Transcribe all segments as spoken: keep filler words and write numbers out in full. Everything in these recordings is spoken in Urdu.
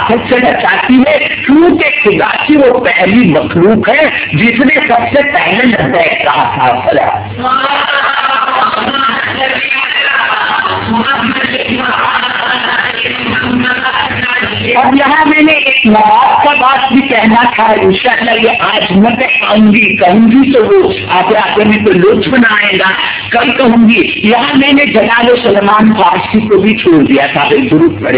طاقت سے بچاتی ہے کیونکہ خدا کی وہ پہلی مخلوق ہے جس نے سب سے پہلے لبیک کہا تھا. اب یہاں میں نے ایک مواد کا بات بھی کہنا تھا، انشاءاللہ یہ آج میں کہوں گی کہوں گی تو وہ آگے آگے میں تو لطف نہ آئے گا، کل کہوں گی. یہاں میں نے جلال سلمان فارسی کو بھی چھوڑ دیا تھا، ضرور پڑے.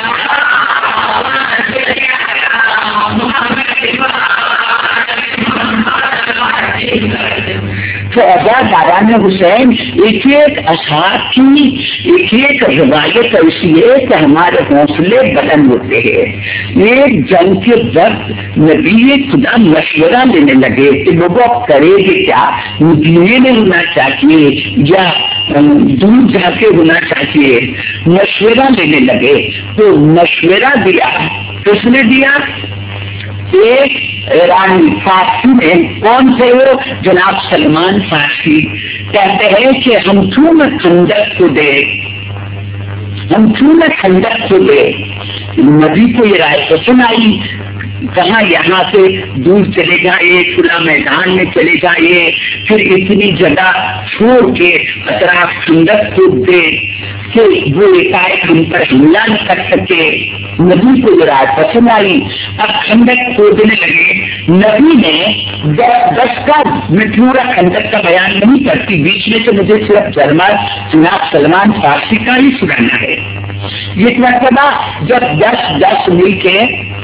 تو آزاد داران حسین ایک ایک اشعار کی ایک ایک روایت ایسی ہے کہ ہمارے حوصلے بلند ہوتے ہیں. ایک جنگ کے وقت نبی خدا مشورہ لینے لگے کہ لوگوں کرے گے کیا، مدینے میں ہونا چاہیے یا دور جا کے ہونا چاہیے، مشورہ لینے لگے. تو مشورہ دیا، کس نے دیا؟ ایک ایرانی فارسی میں. کون تھے وہ؟ جناب سلمان فارسی. کہتے ہیں کہ ہم کیوں نہ خندق کو دے، ہم کیوں نہ خندق کو دے. نبی کو یہ رائے پسند آئی، کہاں یہاں سے دور چلے جائیے، کھلا میدان میں چلے جائیے، پھر اتنی جگہ چھوڑ کے اطراف خندق کو دے کہ وہ ایک ان پر حملہ نہ کر سکے. نبی کو یہ رائے پسند آئی. اب خندق کھودنے لگے. نبی نے دس دس کا میں پورا خندق کا بیان نہیں کرتی، بیچ میں سے مجھے صرف جرمن جناب سلمان فارسی کا ہی سنانا ہے. یہ مرتبہ جب دس دس مل کے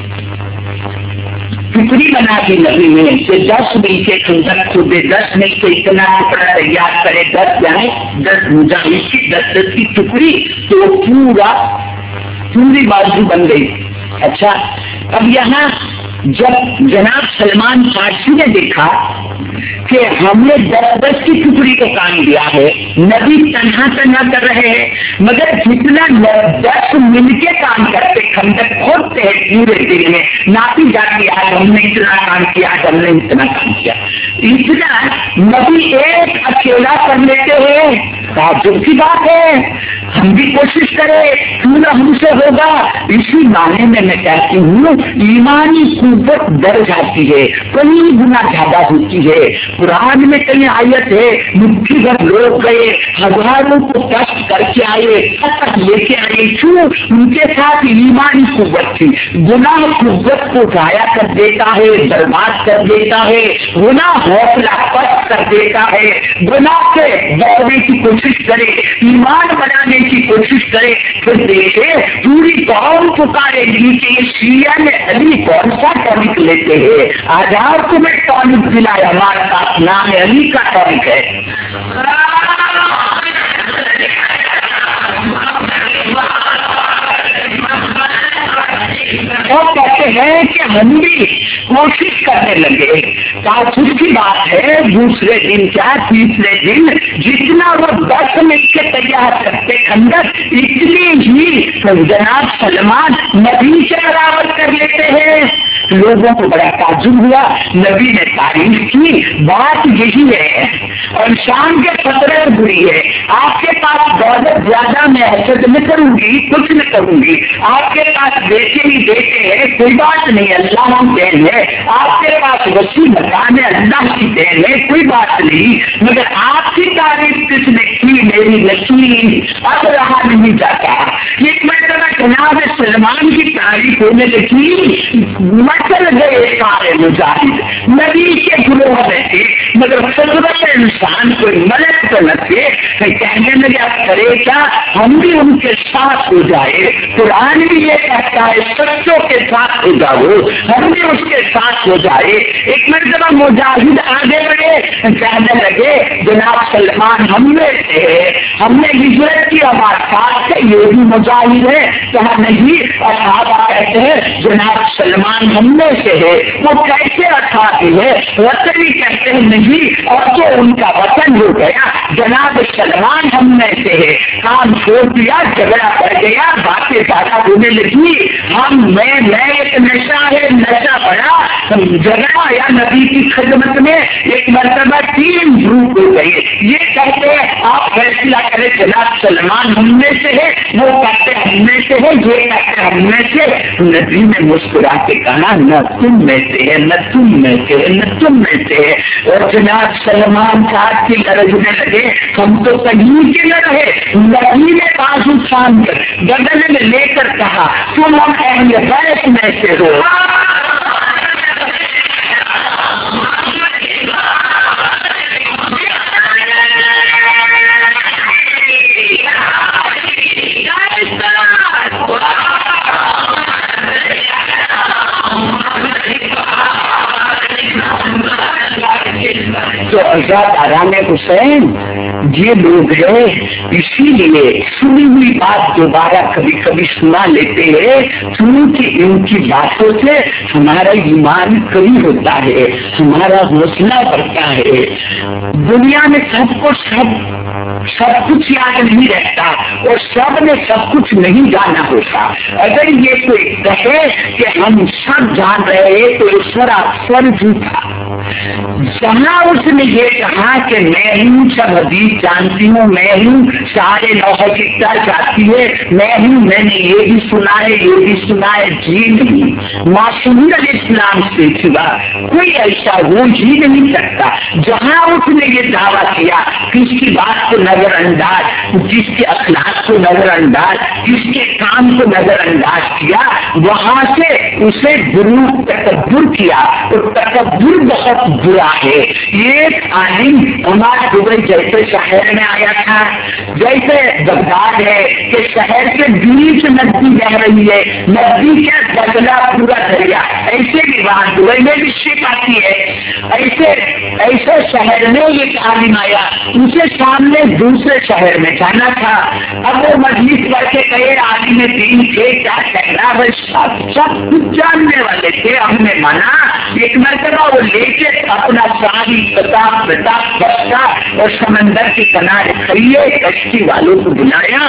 ٹکڑی بنا دی نبی نے کہ دس مل کے خندق کھودے، دس مل کے اتنا ٹکڑا تیار کرے، دس جائے دس مجاہد کی دس دس کی ٹکڑی، تو پورا پوری بازو بن گئی. اچھا، اب یہاں جب جناب سلمان فارسی نے دیکھا کہ ہم نے دس دس کی ٹکڑی کو کام دیا ہے، نبی تنہا تنہا کر رہے ہیں، مگر جتنا دس مل کے کام کرتے خندق کھودتے ہیں پورے دن میں، ناپی جاتی آج ہم نے اتنا کام کیا، آج ہم نے اتنا کام کیا. اتنا نبی ایک اکیلا کر لیتے ہیں، تعجب کی بات ہے. ہم بھی کوشش کریں، کیوں نہ ہم سے ہوگا. اسی معنی میں میں کہتی ہوں ایمانی قوت بڑھ جاتی ہے، کئی گنا زیادہ ہوتی ہے. قرآن میں کئی آیت ہے، مٹھی بھر لوگ گئے، ہزاروں کو کشٹ کر کے آئے، فتح لے کے آئے. کیوں؟ ان کے ساتھ ایمانی قوت تھی. گناہ قوت کو ضائع کر دیتا ہے، برباد کر دیتا ہے. گناہ حوصلہ پست کر دیتا ہے. گناہ سے بچنے کی کوشش کرے، ایمان بنانے کی کوشش کرے، پھر دیکھے پوری قوم پکارے گی کہ یہ شیعہ نے علی کون سا ٹانک لیتے ہیں. آزاد کو میں ٹانک دلایا، ہمارا پاس نام علی کا ٹانک ہے. وہ کہتے ہیں کہ ہم بھی کوشش کرنے لگے. تعجب کی بات ہے، دوسرے دن کیا تیسرے دن جتنا وہ دس مل کے تیار کرتے خندق، اتنی ہی جناب سلمان نبی سے برابر کر لیتے ہیں. لوگوں کو بڑا تعجب ہوا. نبی نے تعریف کی. بات یہی ہے اور شام کے خطرے بری ہے. آپ کے پاس دولت زیادہ، میں حسد نہیں کروں گی، کچھ نہیں کروں گی. آپ کے پاس بیٹے ہی بیٹے ہیں، کوئی بات نہیں، اللہ کی دین ہے. آپ کے پاس وسیع مکان ہے، اللہ کی دین ہے، کوئی بات نہیں. مگر آپ کی تعریف کس نے کی؟ میری نشین اب رہا نہیں جاتا. ایک مرتبہ جناب سلمان کی تعریف ہونے لگی، مچل گئے سارے مجاہد. نبی کے گروہ میں تھے مگر فطرت انسان کوئی ملک تو نہ تھے. کہنے لگے آپ کرے کیا، ہم بھی ان کے ساتھ ہو جائے. قرآن بھی یہ کہتا ہے سچوں کے ساتھ ہو جاؤ، ہم بھی اس کے ساتھ ہو جائے. ایک مرتبہ مجاہد آگے بڑھے، کہنے لگے جناب سلمان ہم میں سے ہے، ہم نے ہجرت کی، ہمارے ساتھ سے یہ بھی مجاہد ہے. کہا نہیں، اور صحابہ کہتے ہیں جناب سلمان ہم میں سے ہے. وہ کیسے اٹھاتی ہے؟ وطنی کہتے ہیں نہیں، اور تو ان کا وطن ہو گیا. جناب سلمان ہم میں سے ہے. کام چھوڑ دیا، جھگڑا پڑ گیا، باتیں زیادہ ہونے لگی. ہم میں میں ایک نشہ ہے، نشہ بڑا جھگڑا یا نبی کی خدمت میں. ایک مرتبہ تین دھوپ ہو گئی. یہ کہتے ہیں آپ فیصلہ کریں جناب سلمان ہم میں سے ہے، وہ کہتے ہم میں سے ہے، یہ کہتے ہم میں سے. نبی نے مسکرا کے کہا نہ تم میں سے ہے، نہ تم میں سے ہے، نہ تم میں سے ہے. اور جناب سلمان صاحب کی لرزنے لگے. ہم تو کہیں کے نہ رہے. نبی نے بازو تھام کر گردن میں لے کر کہا تم ہم اہل بیت میں سے ہو. تو حضرت آرام حسین یہ لوگ ہیں، اسی لیے سنی ہوئی بات دوبارہ کبھی کبھی سنا لیتے ہیں کیونکہ ان کی باتوں سے ہمارا ایمان کبھی ہوتا ہے، ہمارا حوصلہ بڑھتا ہے. دنیا میں سب کو سب سب کچھ یاد نہیں رہتا اور سب نے سب کچھ نہیں جانا ہوتا. اگر یہ کوئی کہے کہ ہم سب جان رہے ہیں تو اس پر اکثر جھوٹا. جہاں اس نے یہ کہا کہ میں ہوں سب حدیث جانتی ہوں، میں ہوں سارے لوہے کتا چاہتی ہے، میں ہوں میں نے یہ بھی سنا ہے یہ بھی سنا ہے، جی نہیں. معصوم علیہ السلام سے سوا کوئی ایسا وہ جی نہیں سکتا. جہاں اس نے یہ دعویٰ کیا کس کی بات کو نظر انداز، جس کے اخلاق کو نظر انداز، جس کے کام کو نظر انداز کیا، وہاں سے اسے گرو تکبر کیا. اور تکبر بہت برا ہے. ایک عالم ہمارا دبئی جیسے شہر میں آیا تھا، جیسے بغداد ہے کہ شہر کے بیچ ندی بہ رہی ہے، ندی کا بدلا پورا دریا، ایسے بھی وہاں دبئی میں بھی شپ آتی ہے. ایسے ایسے شہر میں ایک عالم آیا، اسے سامنے دوسرے شہر میں جانا تھا. اب وہ مجلس کر کے کئی عالم دین تھے، کیا کہنا ہے، سب سب کچھ جاننے والے تھے. ہم نے مانا ایک مرتبہ وہ لے کے اپنا ساری کتاب کتاب بچتا اور سمندر کے کنارے کھڑیے کشتی والوں کو بلایا.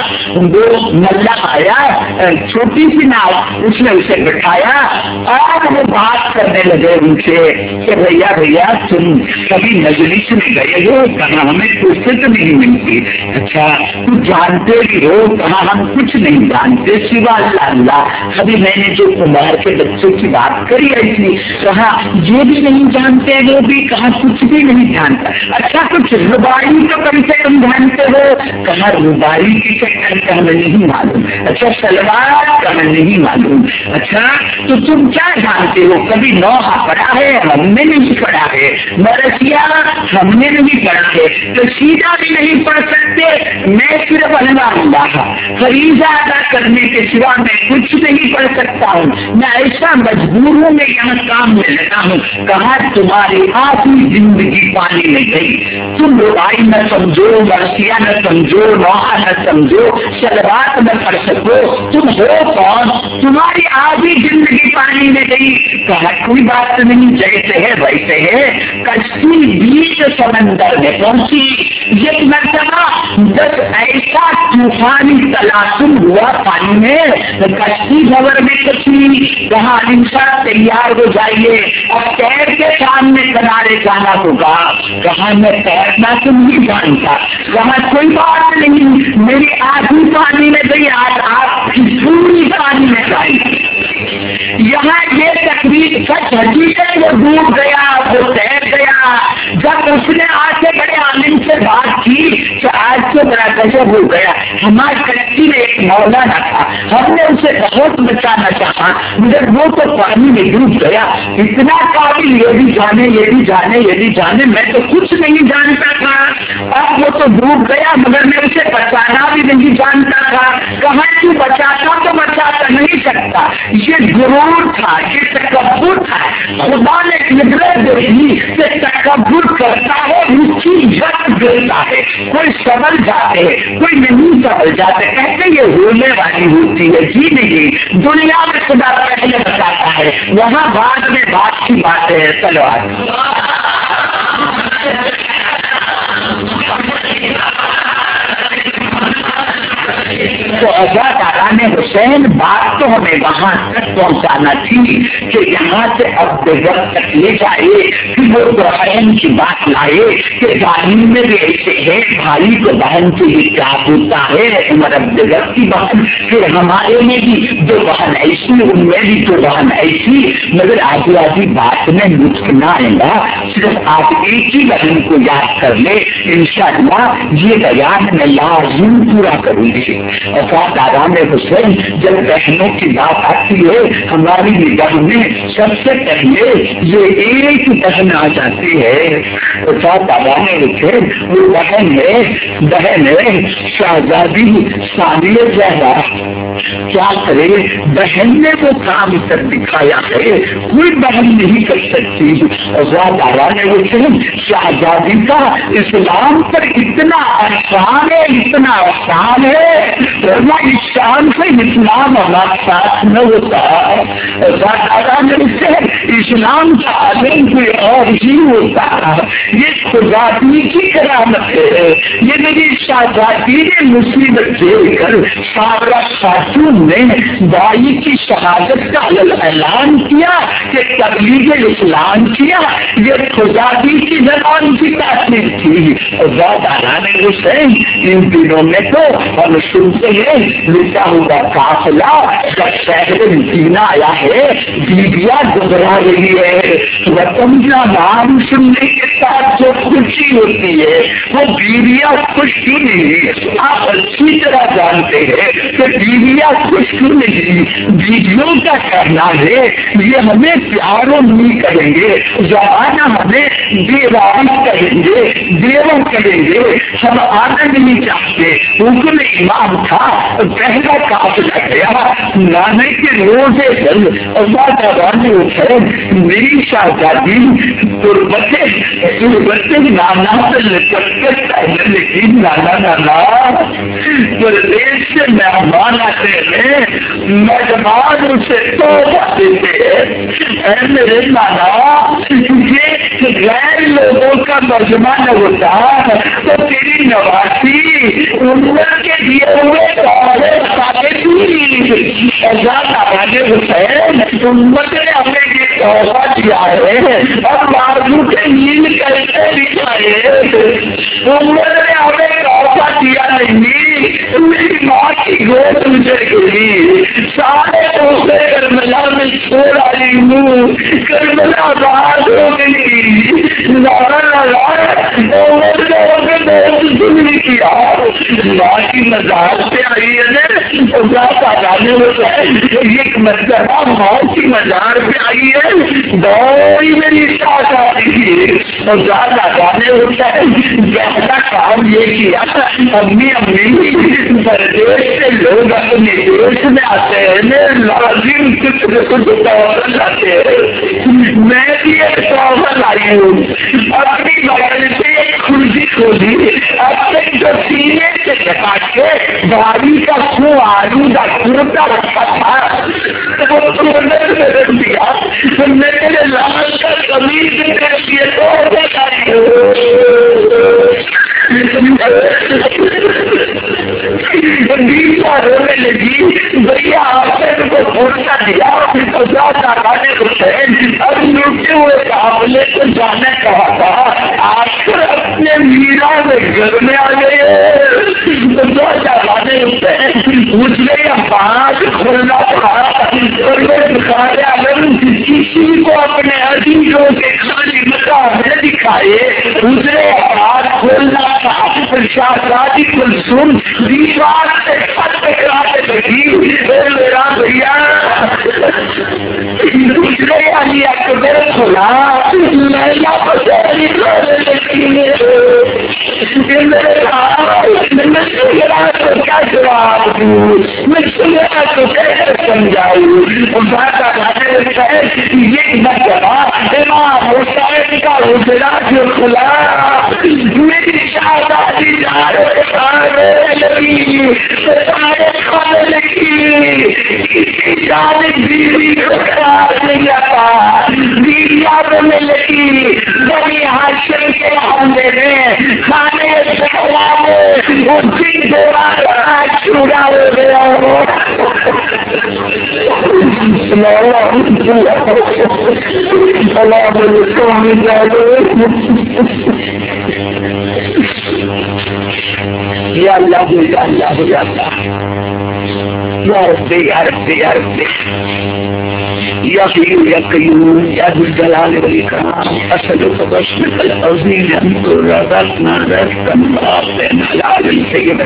وہ ملا آیا چھوٹی سی ناؤ، اس نے اسے بٹھایا اور وہ بات کرنے لگے ان سے کہ بھیا بھیا تم کبھی مجلس میں گئے ہو؟ کہاں ہمیں فرصت نہیں ملتی. اچھا تم جانتے بھی ہو؟ کہاں ہم کچھ نہیں جانتے سوا اللہ اللہ. ابھی میں نے جو کمار کے بچوں کی بات کری ایسی کہا یہ بھی نہیں جانتے، وہ بھی کہا کچھ بھی نہیں جانتا. اچھا کچھ ربائی تو کم سے کم جانتے ہو؟ کہا ربائی کی شکل کا ہمیں نہیں معلوم. اچھا سلوار کا ہمیں نہیں معلوم. اچھا تو تم کیا جانتے ہو؟ کبھی نوحہ پڑھا ہے؟ ہم نے نہیں پڑھا ہے. مرثیہ ہم نے نہیں پڑھا ہے. تو سیدھا بھی نہیں پڑھ سکتے. میں صرف اللہ اللہ فریضہ ادا کرنے کے سوا میں کچھ نہیں پڑھ سکتا ہوں. میں ایسا مجبور ہوں، میں یہاں کام میں لگا ہوں. کہا تمہاری آخری زندگی پانی میں گئی. تم ربائی نہ سمجھو، مرثیہ نہ سمجھو، نوحہ نہ سمجھو، شلوات نہ پڑھ سکو. تم ہو کون؟ تمہاری آدھی زندگی پانی میں گئی. کہا کوئی بات نہیں، جیسے ہے ویسے ہے. کشتی بیچ سمندر میں پہنچی. ایک مرتبہ جب ایسا طوفانی تلاسم ہوا پانی میں، کشتی بھور میں کشتی. کہاں انسان تیار ہو جائیے، اب تیر کے سامنے کنارے جانا ہوگا. کہاں میں تیرنا تو نہیں جانتا. کہاں کوئی بات نہیں، میری آدھی پانی میں گئی، آج آپ کی پوری پانی میں جائی. یہاں یہ تقریر سچ حقیقت وہ ڈوب گیا، وہ تیر گیا. جب اس نے آج سے بڑے عالم سے بات کی کہ آج تو بڑا گجب ہو گیا، ہماری کشتی میں ایک مولانا تھا، ہم نے اسے بہت بچانا چاہا مگر وہ تو پانی میں ڈوب گیا. اتنا قابل یہ بھی جانے یہ بھی جانے یہ بھی جانے، میں تو کچھ نہیں جانتا تھا. اب وہ تو ڈوب گیا مگر میں اسے بچانا بھی نہیں جانتا تھا. کہاں تو بچاتا تو بچاتا نہیں سکتا. یہ غرور تھا، یہ تکبر تھا. خدا نے قدرت دیکھی کہ تکبر کرتا ہے اس کی جت دیتا ہے. کوئی سبل جاتے کوئی نہیں سبل جاتے، کہتے یہ ہونے والی ہوتی ہے. جی نہیں، دنیا میں خدا پہلے بتاتا ہے، وہاں بعد میں بات کی بات ہے. چلو تو حضرت آرام हुसैन बात तो हमें वहां तक पहुंचाना थी कि यहाँ से अब वक्त तक ले जाए कि वो बहन की बात लाए कि जालिम में भी ऐसे है, भाई को बहन से ही प्यार होता है, उमर अब्दुल्लाह की बहन, फिर हमारे में भी दो बहन ऐसी, उनमें भी दो बहन ऐसी, मगर आधी आधी बात में लुत्फ ना आएगा, सिर्फ आप एक ही बहन को याद कर ले, इंशाअल्लाह ये बयान मैं लाजिम पूरा करूंगी। और दादा में हुसैन जब बहनों की बात आती है हमारी निगाह में सबसे पहले ये एक बहन आ जाती है। तो दादा में हुसैन वो बहन है, बहन है शाहजादी सानिया जहरा। क्या करे, बहन ने वो काम कर दिखाया है, कोई बहन नहीं कर सकती। और दादा ने हुसैन शाहजादी का इस्लाम पर इतना आसान है, इतना आसान है, वरना इस्लाम से इस्लाम हमारे साथ न होता। दादा ने उसे इस्लाम का आलम कोई और ही होता। ये खुदादी की करामत है, ये मेरी शाहजादी ने मुसीबत देखकर सारा खातून ने भाई की शहादत का ऐलान किया कि तबलीग इस्लाम किया। ये खुदादी की जबान की तासीर थी। दादा ने हुसैन इन दिनों में तो हम सुनते हैं लिखा हुआ काफिला जब शहर मदीना आया है, बीबियां घबरा रही है, वतन का नाम सुनने के साथ जो खुशी होती है वो बीबियां खुश क्यों नहीं? आप अच्छी तरह जानते हैं कि बीबियां खुश क्यों नहीं? बीबियों का कहना है ये हमें प्यारो नहीं करेंगे, जमाना हमें बेवारिस करेंगे, बेवा करेंगे, हम आनंद नहीं चाहते। हुक्म इमाम था, पहला काफिला गया, नाने के रोजे चल और उठे, मेरी शाहजादी तुरबते तुरबते नाना से लटक, लेकिन नाना नाना प्रदेश से मेहमान आते हैं, मेहमान उसे तो देते हैं मेरे नाना, ये गैर लोगों का मजमान होता तो तेरी नवासी उम्र के दिए हुए उम्मत ने हमें ये तोहफा दिया है और बाजू के नील कैसे दिखाए, उम्मत ने हमें तोहफा दिया नहीं, मेरी माँ की गोद मुझे गिरी, सारे दूसरे करमला में छोड़ आई हूँ, करमला बाहर हो गई, किया माँ की मजाक से आई है एक मरतबा माँ की मजार पे आई है, दौड़ी मेरी साथ आई थी और दादा ने ज्यादा काम ये किया, अम्मी अम्मी परदेश से लोग अपने देश में आते हैं, लाजिम कुछ न कुछ तौफल लाते हैं, मैं भी एक तौफल आई हूँ, अपनी बगल से एक खुर्सी खोली, अपने जो सीने से लगा के भारी का सो आलू का कुर्ता रखा था वो रख दिया, मेरे लाल का कमीज दिए तो दीपा रोने लगी, भैया आपने को कुर्ता दिया तो दादा ने हुसैन अब लुटे हुए काफिले को जाने कहा था, आखिर अपने मीरा में घर में आ गए तो दादा ने हुसैन उसने बात खोलना पड़ा और किसी को अपने अजीजों के खाली मकान में दिखाए, उसने बात खोलना था, शाहजादी कुलसुम दीवार से टकराने लगी, मेरा भैया दूसरे वाली अकबर खोला, लैला बसेरी रोने लगी, मैं सुगरा तो क्या जवाब दूं, मैं सुगरा तो कैसे समझाऊं, ये मसला इमाम हुसैन का उजरा जो खुला, मेरी शाहजादी जा रहे लगी, खाने लगी, किसी जाने बीवी को प्यार नहीं आता, बीविया रोने लगी, बड़ी हाशिम के हमले में खाने वो दिन दौरान चूड़ा हो गया یا اللہ یا اللہ یا اللہ یا رب یا رب یا رب یا قیوم یا قیوم یا ذو الجلال والاکرام اسألک باسمک العظیم ان ترزقنا رزقا واسعا حلالا طیبا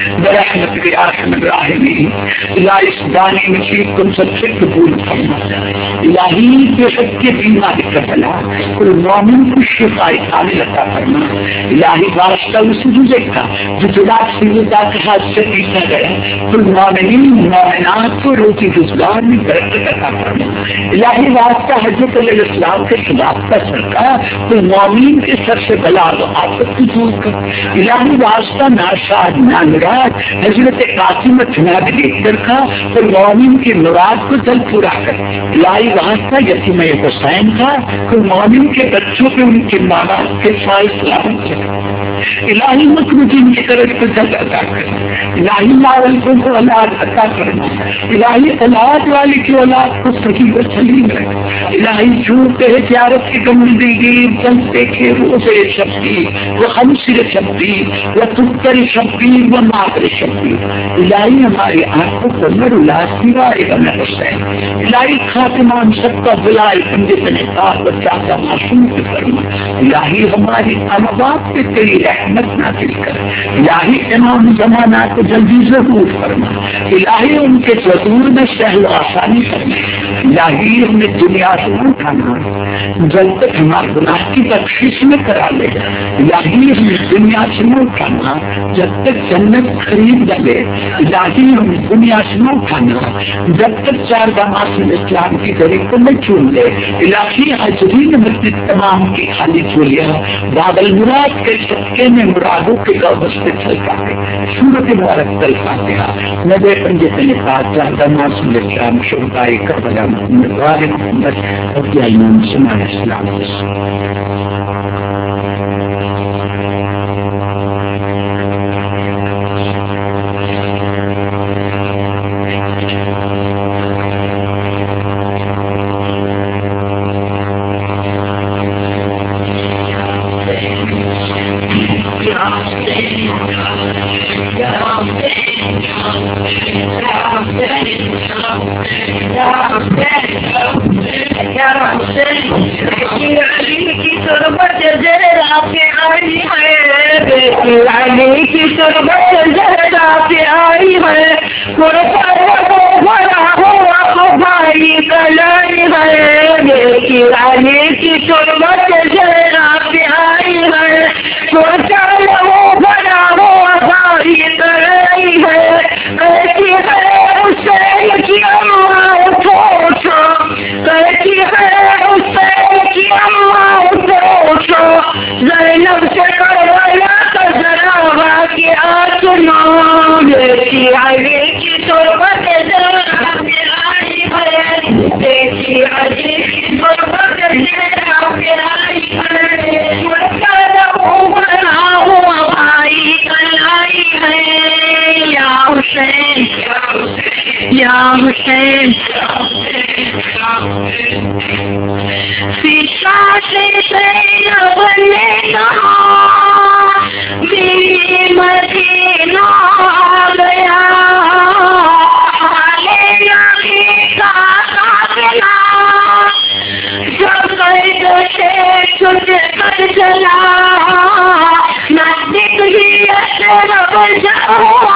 برحمتک یا ارحم الراحمین. الہی اس دانے میں تم سب سے قبول فرما. الہی جو سب کے بیماری کا بلا کوئی مومن کو شفاء کامل عطا فرما. الہی واسطہ اس روزے کا جو جناب سیدہ کے ہاتھ سے پیچھا گیا کوئی مومنین مومنات کو روزی روزگار میں برکت عطا فرما. الہی واسطہ حضرت علیہ السلام کے خلاف کا سرکار کوئی مومن کے سر سے بلا و آفت کو دور کر. الہی واسطہ ناشاد نامراد حضرت قاسم نادری کا کوئی مومن کی مراد کو جلد پورا کر. الہی واسطہ یتیم حسین کا کوئی مومن کے بچوں کے ان کے ماں باپ کے سائے سلامت کر. الہی مکروبین کی طرف کو جلد عطا کر. الہی ماول کو اولاد عطا کرنا. الہی اولاد والی کی اولاد کو صحیح و سلیم ہے. الہی جھوٹ تجارت کی کم زندگی چلتے کے روزے شبی وہ خمسر شبی وہ تکر شبی وہ ناقر شبی. الہی ہماری آنکھوں کو نور اللہ سوائے بنا حسین. الہی خاتمان سب کا بلائے بندے بنے پاک بچہ کا معصوم کے فرما. الہی ہماری اموات پہ تیری رحمت نازل کر. الہی امام زمانہ کو جلدی ضرور فرما. الہی ان کے ضرور میں سہل و آسانی کرنا. الہی ہمیں دنیا سے اٹھانا جب تک ہمارے گناہ کی بخشش میں کرا لے. الہی ہمیں دنیا سے اٹھانا جب تک جنت خرید ڈالے. الہی ہمیں دنیا سے اٹھانا جب تک چار دماغ اسلام کی طریق کو میں چون لے. الہی حاضرین مسجد تمام کی خالی چولیا بادل مراد کے صدقے میں مرادوں کے گوبس پہ چل پاتے. سورت مبارک تل پاتے ہیں نبے پنجے نے کہا چار دماغ اسلام شہدائے کربلا محمد غالب محمد رضی اللہ عنہ السلام. علی کی تربت زہرا پہ آئی ہے بڑا ہوا بھائی کلائی ہے. دیکھی علی کی تربت زہرا پہ آئی ہے چھوٹا وہ بڑا ہوا بھائی کلائی ہے. کہتی ہے حسین کی اماں اٹھو اٹھو. کہتی ہے حسین کی اماں اٹھو اٹھو. زینب سے کروایا ذرا کے آسماں دیکھی علی کی تربت ذرا پہ آئی ہے. دیکھی علی کی تربت ذرا پہ آئی ہے چھوٹا وہ بڑا ہوا بھائی کلائی ہے. یا حسین یا حسین فیشا سے زینب نے کہا میری مدینہ گیا کا قافلہ جب قید سے چھٹ کر چلا نزدیک ہی رب جاؤ.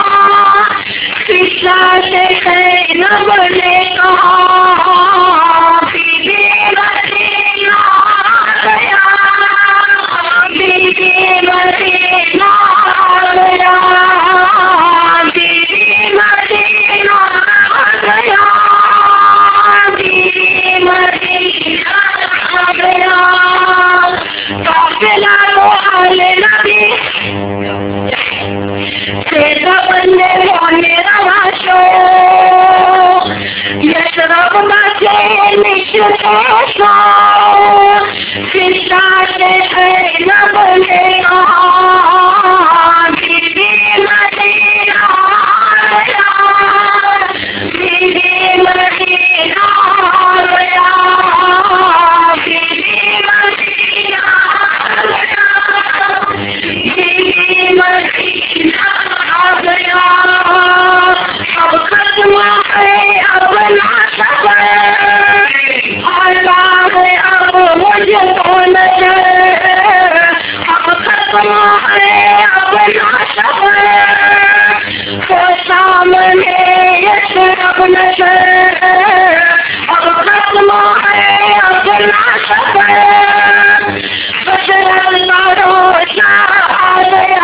فضا سے زینب نے کہا بیوی مدینہ گیا بیوی مدینہ گیا بیوی مدینہ گیا بیوی مدینہ گیا. قافلہ روحان نبی تیرا بندے ہونے روا شو یشرب مجھے نشتے شو. فضا سے زینب نے کہا بیوی مدینہ گیا بیوی نظر اب ختم ہے اپنا سفر وہ سامنے یشرب نظر اب ختم ہے اپنا سفر بشر روشا آ گیا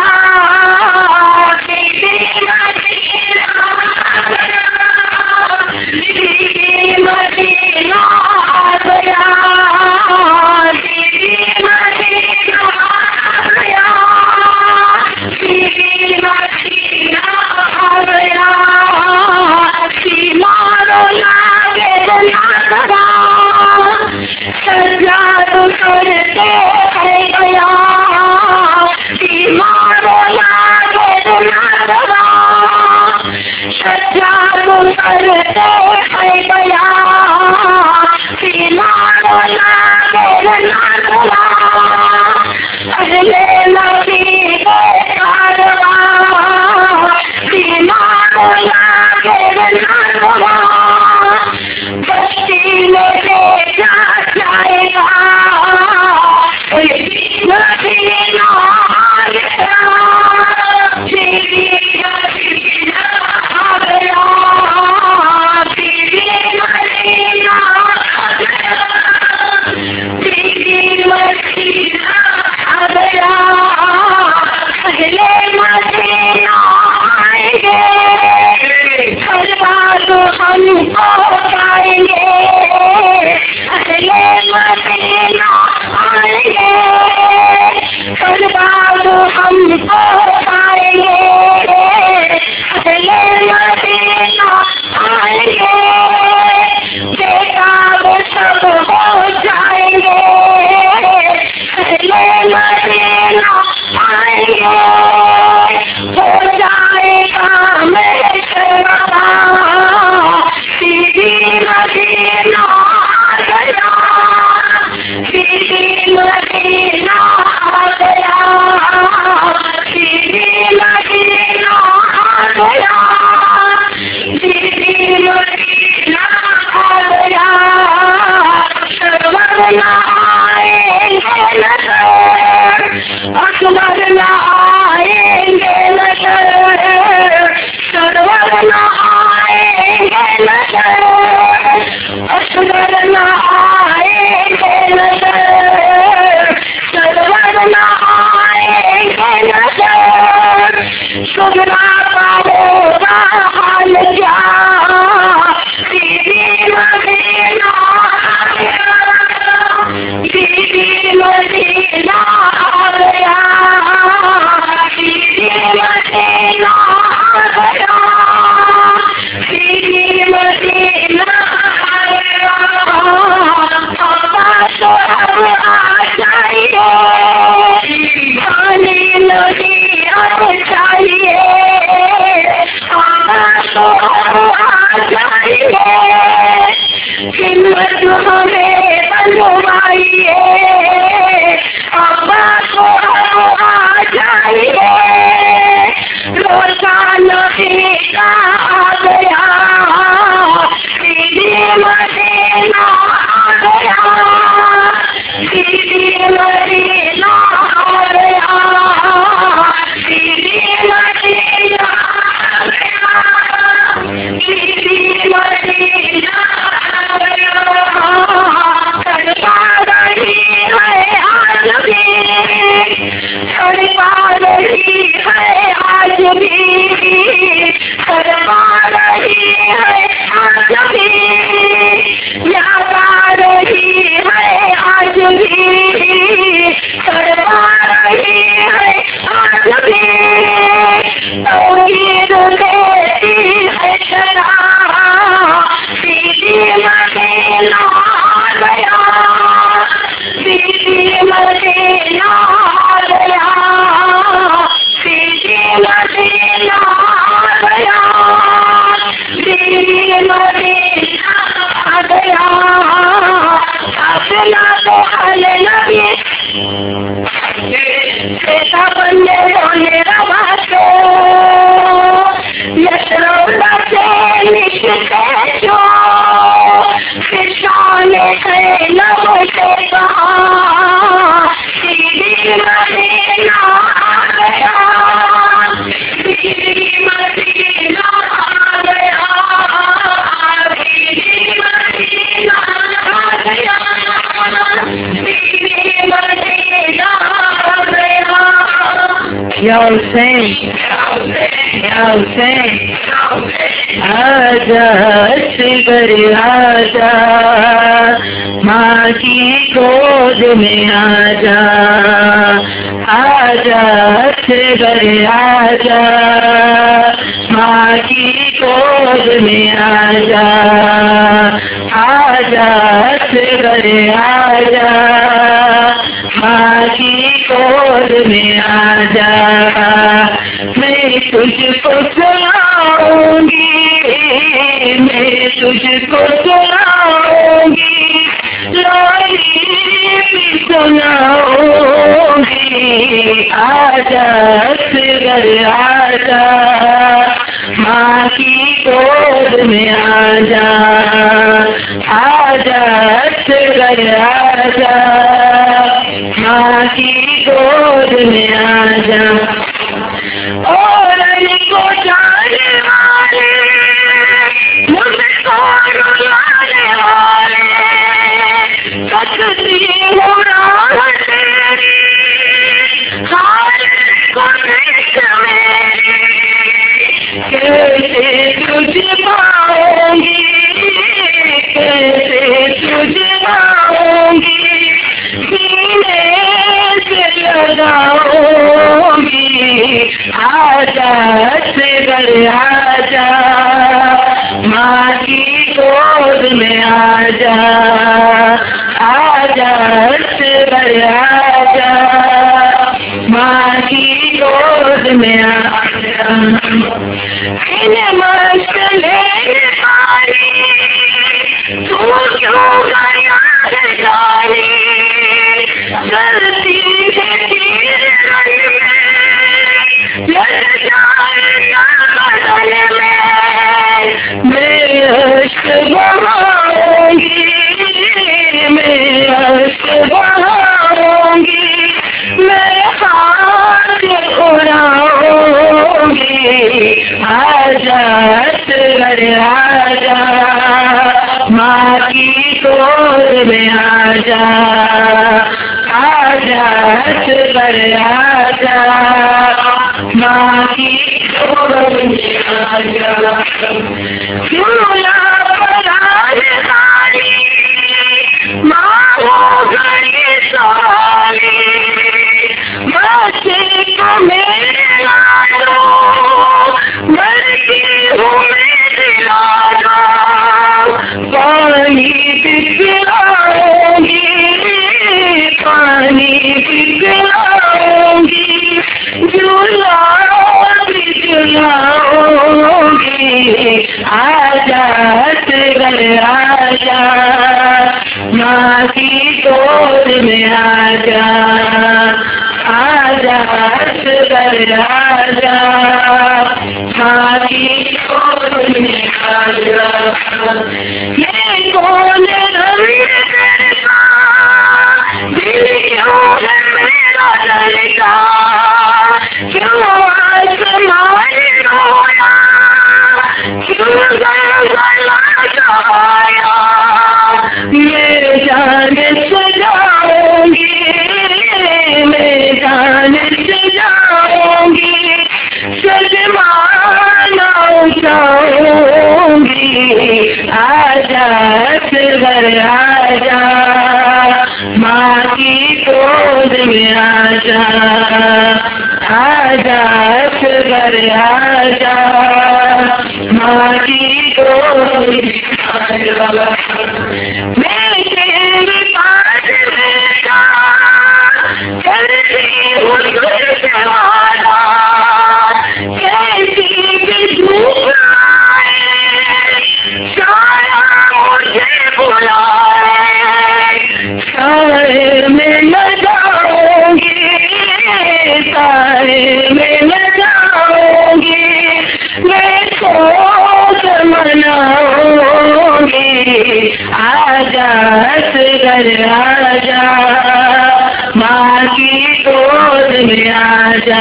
یا حسین یا حسین آجا اصغر آجا ماں کی گود میں آجا آجا اصغر آجا ماں کی گود میں آجا آجا اصغر آجا ماں کی گود میں آجا میں تجھ کو سناؤں گی میں تجھ کو سناؤں گی لالی بھی سناؤں گی آجا اصغر آجا ماں کی گود میں آجا آجا اصغر آجا ماں کی گود میں آجا اور کو جانے والے مجھ کو رلانے والے کٹتی ہوں راہ تیری حال کو دیکھ میری کیسے تجھ پاؤں گی کیسے تجھ پاؤں گی سینے سے لگاؤں گی آجا اصغر آجا ماں کی گود میں آجا آجا اصغر آجا ماں کی گود میں آجا مسئلے پانی تو کیوں گیا ہے جانی چلتی ہے تیر رنگ میں لڑ جائے گا بدل میں میں عشق بہاؤں گی میں عشق بہاؤں گی میں ہاتھ اڑاؤں گی آجا اصغر آجا ماں کی گود میں آجا آجا اصغر آجا ماں کی گود میں آجا جھولا پران ساری ماں ہو گئی ساری بچے کو میرے لالو مرتی ہوں میرے لالا پانی پلاؤں گی پانی پلاؤں گی جھولا بھی جلاؤں گی آجا اصغر آجا ماں کی گود میں آجا آجا اصغر آجا ماں کی گود میں آجا یہ کون رنگ تیرا دل کیوں ہے میرا لڑکا کیوں آسمان رویا کیوں گلگلا جایا میں جان سجاؤں گی میں جان سجاؤں گی سجمانا اٹھاؤں گی آجا اصغر آجا ماں کی گود میں آجا آجا اصغر آجا ماں کی گود میں آجا میں تیرے پاس بیٹھا چلتی ہوں گھر والا کیسی بھی دھوپ آئے سایہ مجھے بلائے سائے میں نہ جاؤں گی سائے میں نہ جاؤں گی میں سوچ مناؤں گی آجا اصغر آجا ماں کی گود میں آجا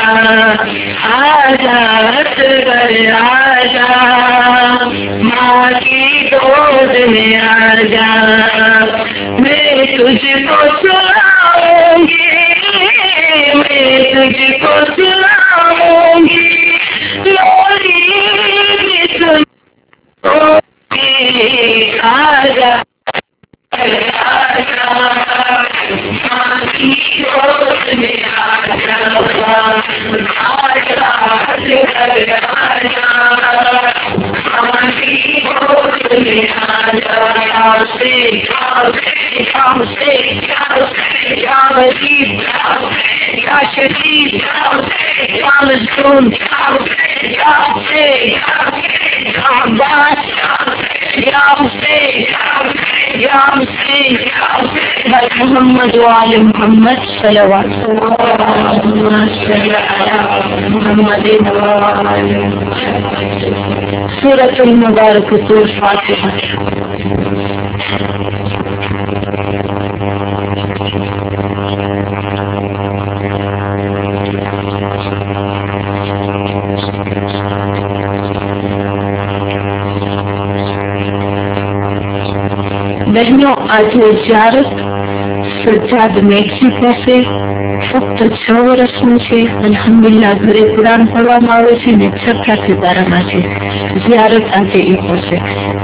آجا اصغر آجا ماں کی گود میں آجا میں تجھ کو سناؤں گی میں تجھ کو سناؤں گی لوری سن آجا محمد وعلى محمد صلوات محمد سورة المباركة الفاتحة. بہنوں آج زیارت سجاد મેક્સિકો છે. ફક્ત છ વર્ષનું છે. અલ્હમ્દુલિલ્લાહ ઘરે કુરાન પઢવામાં આવે છે ને છઠ્ઠા સિતારામાં છે. زیارت આજે એ પડશે.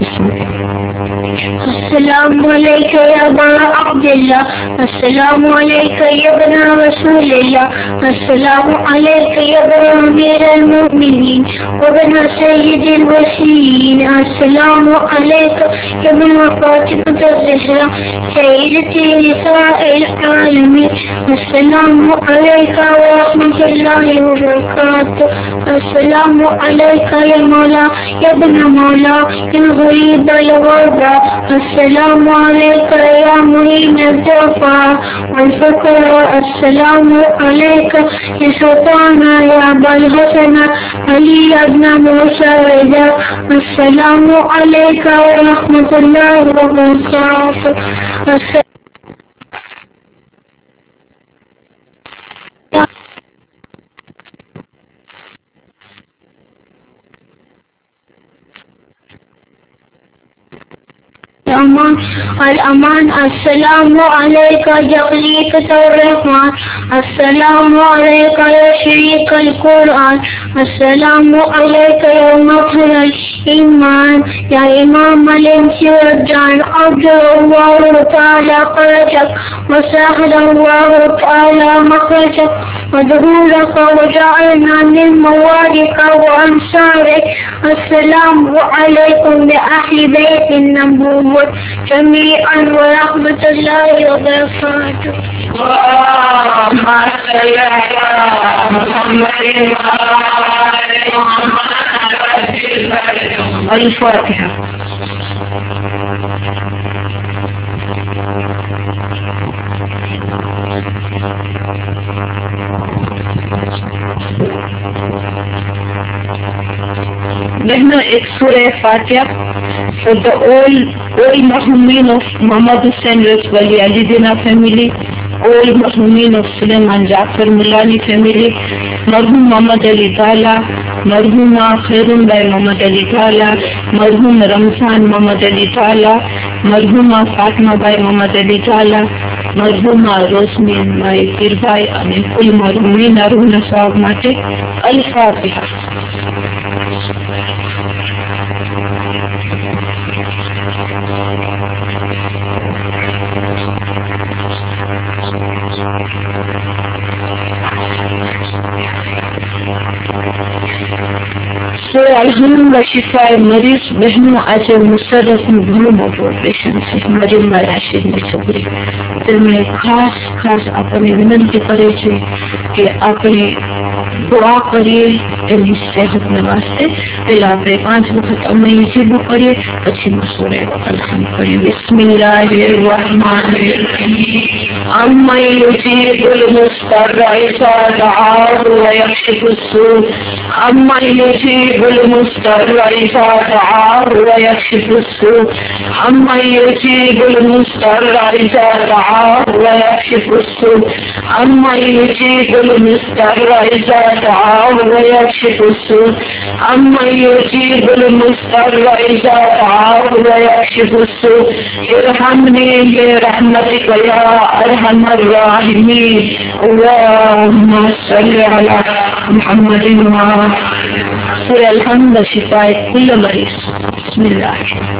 السلام عليك يا ابا عبد الله السلام عليك يا ابن رسول الله السلام عليك يا ابن امير المؤمنين وابن سيد الوسيين السلام عليك يا ابن فاطمة الزهراء سيدتي نساء العالمين السلام عليك ورحمة الله وبركاته السلام عليك يا مولا يا ابن مولا يا غريب الغربة السلام عليك يا معين الضعفاء والفقراء السلام عليك يا سلطان يا أبا الحسن علي بن موسى رضا السلام عليك ورحمة الله وبركاته. الأمان الأمان السلام عليك يا خليفة الرحمن السلام عليك يا شريك القرآن السلام عليك يا مظهر الإيمان يا إمام الإنس والجان أجر الله تعالى فرجك وسهل الله تعالى مخرجك وظهورك وجعلنا من موالك وأنصارك السلام عليكم بأهل بيت النبوة جميعا ورحمة الله وبركاته. اللهم صل على محمد وعلى محمد. الفاتحة. بہنوں ایک سورہ فاتحہ for the all all marhumin of Muhammad Hussain Raswali Ali Dina family, all marhumin of Suleiman Jafar Mulani family, marhum Muhammad Ali Tala, marhuma Khairun Bhai Muhammad Ali Tala, marhum Ramzan Muhammad Ali Tala, marhuma Fatima Bhai Muhammad Ali Tala, marhuma Rosmi Bhai Pir Bhai અને કુલ marhumin અરુણ સાહેબ માટે અલ-ફાતિહા. So alhamdulillah શિફાએ મરીઝ બહેનો આજે મુસરફનું ઘણું મોટું ઓપરેશન છે. મરીમા રાશિદની છોકરી તેમણે ખાસ ખાસ આપણને વિનંતી કરે છે કે આપણે દુઆ કરીએ એની સેહતને વાસ્તે. પહેલા આપણે પાંચ વખત અમે જીબું કરીએ પછી મસૂરે અલ્હમ કરીએ. બિસ્મિલ્લાહિર રહમાનિર રહીમ. أَمَّنْ يُجِيبُ الْمُضْطَرَّ إِذَا دَعَاهُ وَيَكْشِفُ السُّوءَ أما يجيب المضطر إذا دعاه ويكشف السوء أما يجيب المضطر إذا دعاه ويكشف السوء أما يجيب المضطر إذا دعاه ويكشف السوء أما يجيب المضطر إذا دعاه ويكشف السوء ارحمني برحمتك يا أرحم الراحمين اللهم صل على محمد وعلى سورة الحمد شفاء كل مريض. بسم الله.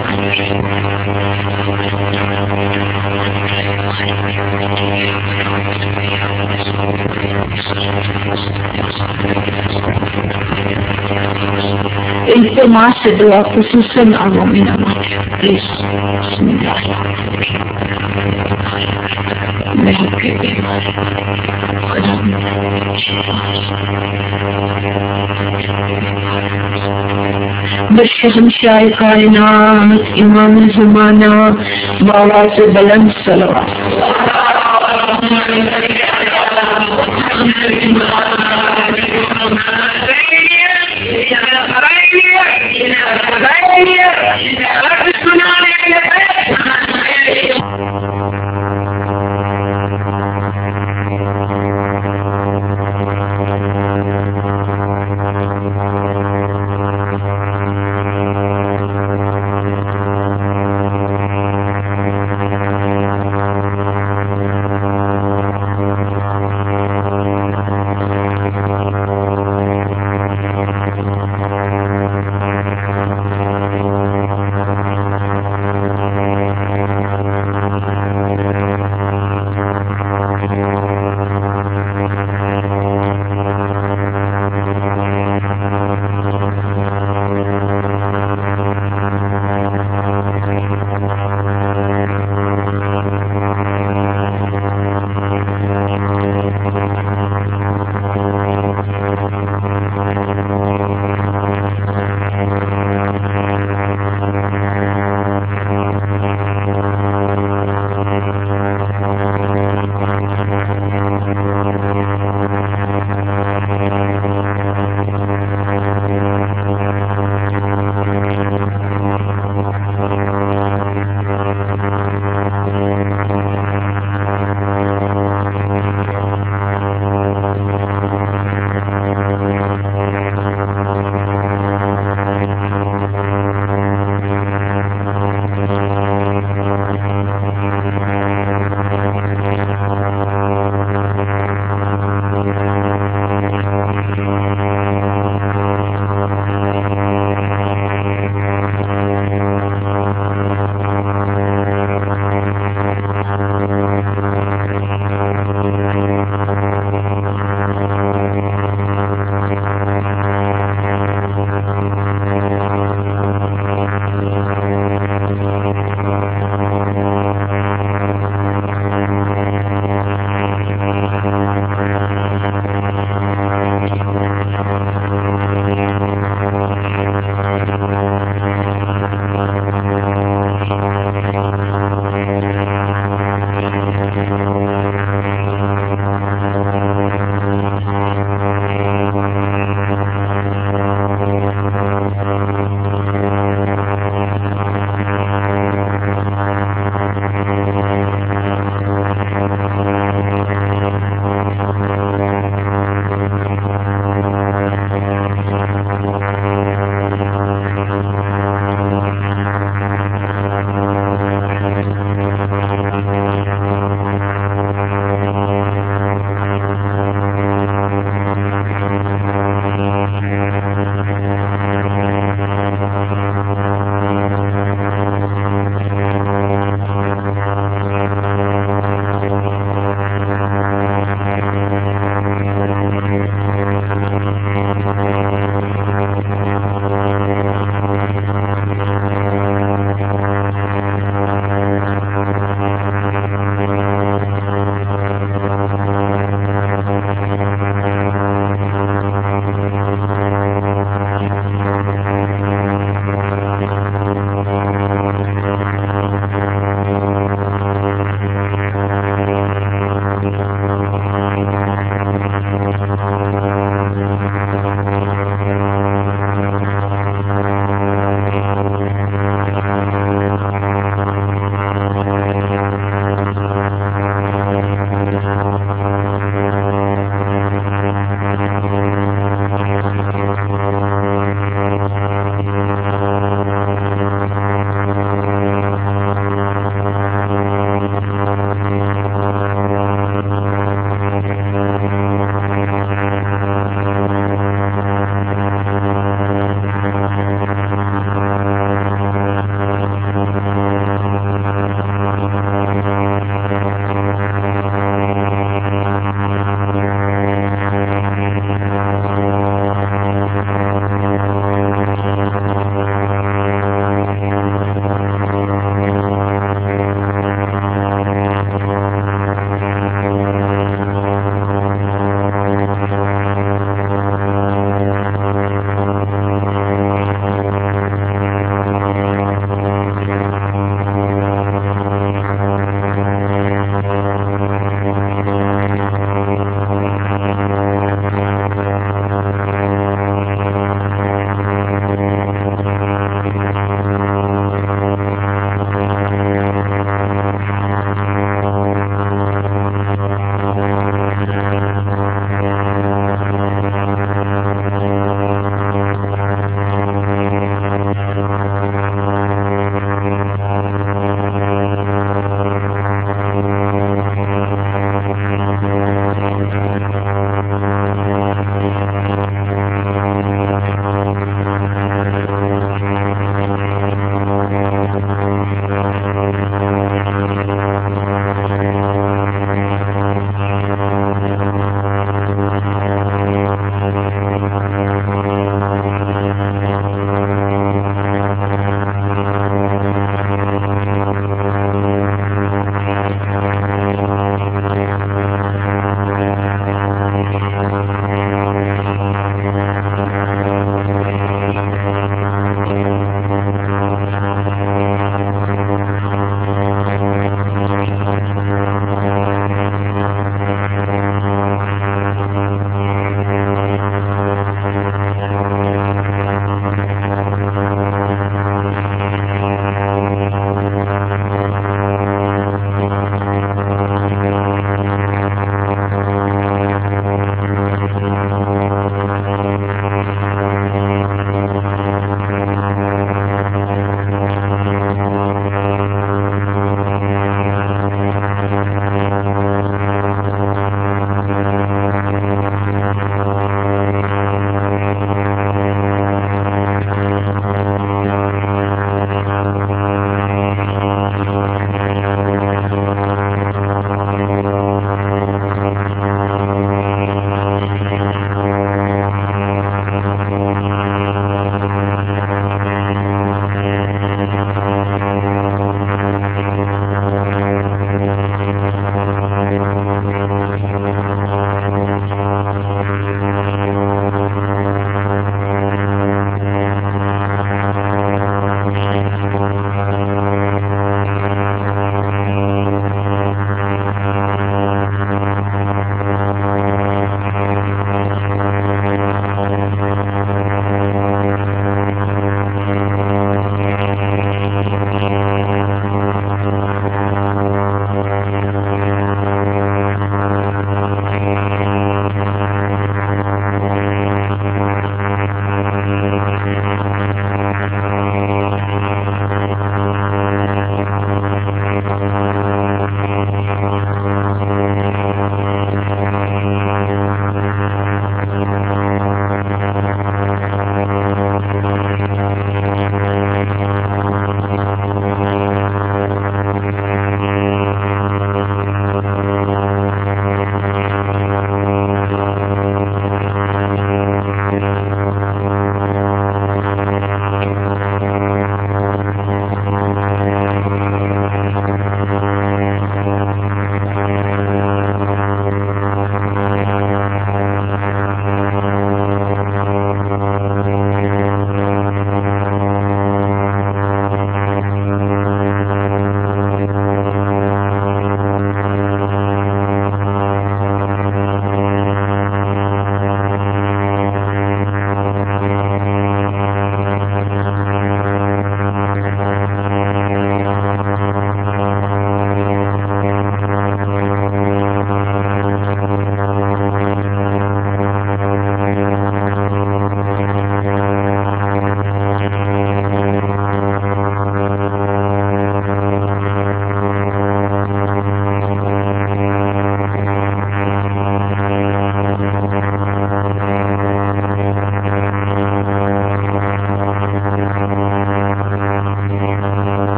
التماس سے دعا خصوصاً عوامین امات پلیز. بسم اللہ. محب کے بشہنشاہ کائنات امام زمانہ باواز بلند صلوات.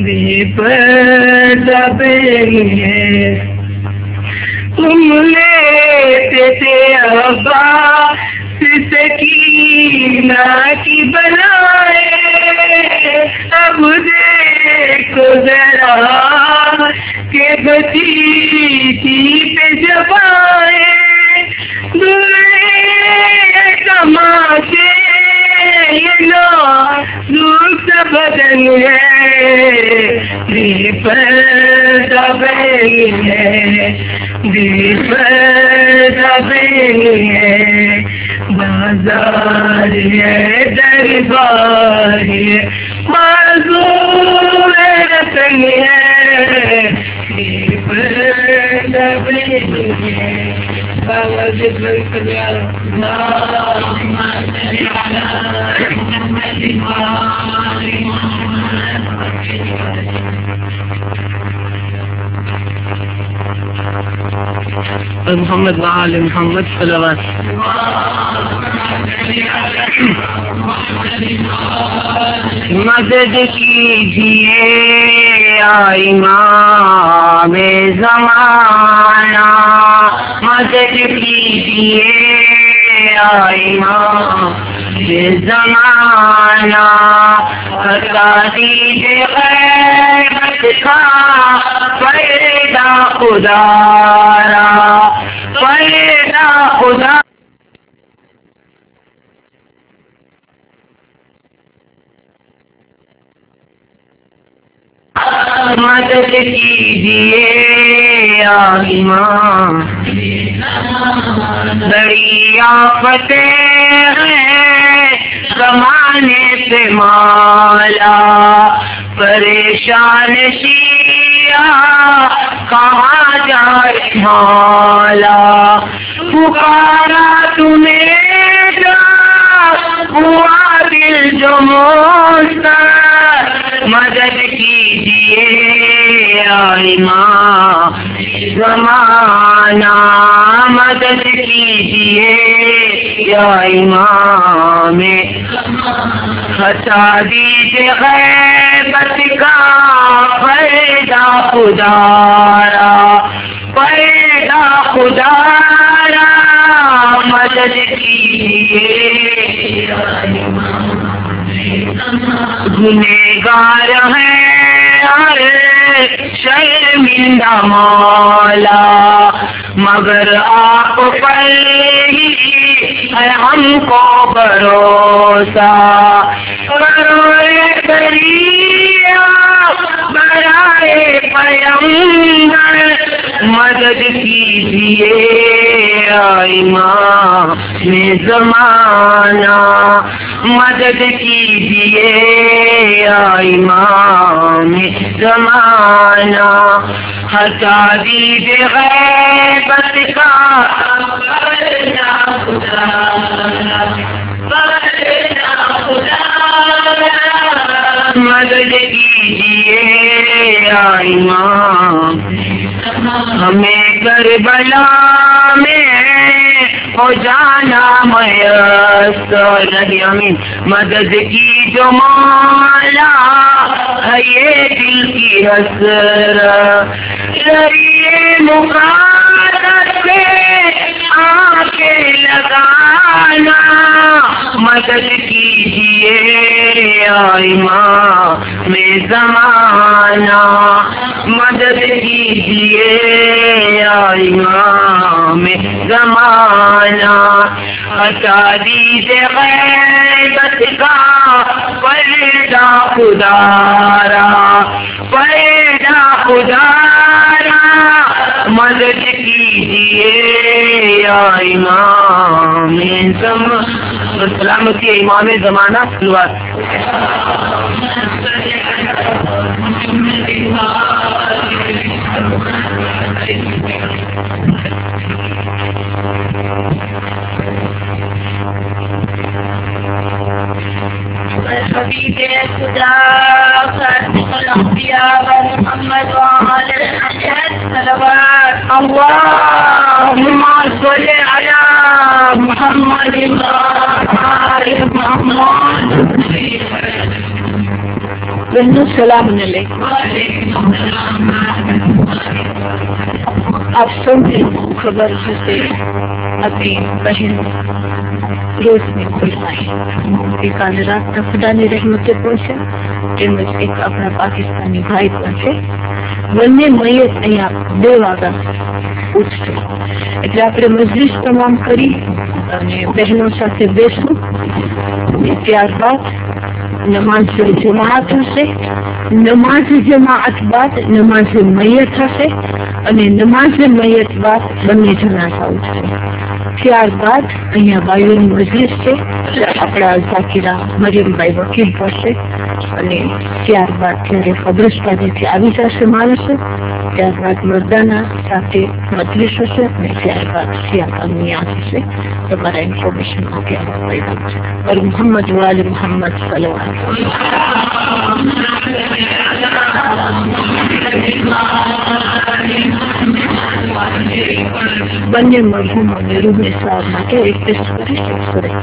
دبے تم لیتے تھے عباس سکینہ کی بلائے، اب دیکھو ذرا کہ بھتیجی پہ جبائے، دورے تماشے یہ نازک سا بدن ہے، دل پر دبے ہے، دل پر دبے ہے، بازار ہے دربار ہے، معذور رتن ہے، دل پر دبے ہے، بابا ذکر کریا محمد وآل محمد صلوات. مدد کیجیے امام زمانہ، مدد کیجیے امام زمانہ، بتا دیجیے غیبت کا پردہ خدا را، پردہ خدا. مدد کیجیے امام، بڑی آفتیں ہیں زمانے پہ مولا، پریشان شیعہ کہاں جائے مولا، پکارا تمہیں جا ہوا دل جو مستر، مدد کیجیے امام زمانہ، مدد کیجیے امام، ہٹا دیجیے غیبت کا پردہ خدا را، پردہ خدا را، مدد کیجیے گنہگار ہیں شرمندہ مولا، مگر آپ پر ہی ہے ہم کو بھروسہ، کرو بریہ برائے پیمبر، مدد کیجیے امام زمانہ، مدد کیجیے امام زمانہ، ہٹا دیجیے غیبت کا پردہ خدا، پردہ خدا، مدد کیجیے امام، ہمیں کربلا میں ہو جانا میسر، نہیں امین، مدد کی جو مولا ہے یہ دل کی حسرت، ذریعے مقادر پہ آنکھیں لگانا، مدد کیجیے امام زمانہ، مدد کیجیے امام زمانہ، ہٹا دیجیے غیبت کا پردہ خدا را، پردہ خدا را، مدد کیجیے امام زمانہ، سلامتی امام زمانہ سلوات. حبیب خدا خاتم الانبیاء محمد وآل محمد صلوات. اللهم صل على محمد وآل محمد. بہنوں سلام علیکم. آپ سب خبر سے ابھی بہن روشنی کھلوائی کل رات کا خدا نے رحمت پہنچا جن میں سے ایک اپنا پاکستانی بھائی پہنچے بننے میت અહીંયા બે વાગ્યા ઉઠશે એટલે આપણે મજલિસ તમામ કરી અને બહેનો સાથે બેસવું ત્યારબાદ નમાઝ જમાત હશે. નમાઝ જમાત બાદ નમાઝ મૈયત હશે અને નમાઝ મૈયત બાદ બંને જનાઝા ઉઠશે. ત્યારબાદ અહીંયા ભાઈઓની મજલિસ છે આપણા ઝાકીરા મરિયમભાઈ વકીલ પડશે અને ત્યારબાદ જ્યારે કબ્રસ્તાનેથી આવી જશે માણસો ત્યારબાદ મર્દાના સાથે મજલિસ હશે અને ત્યારબાદ સિયાકાની યાદ હશે. તમારા ઇન્ફોર્મેશન માટે और मोहम्मद वाले मोहम्मद બંને મરહુમોને રૂહે સાર માટે રિક્વેસ્ટ કરી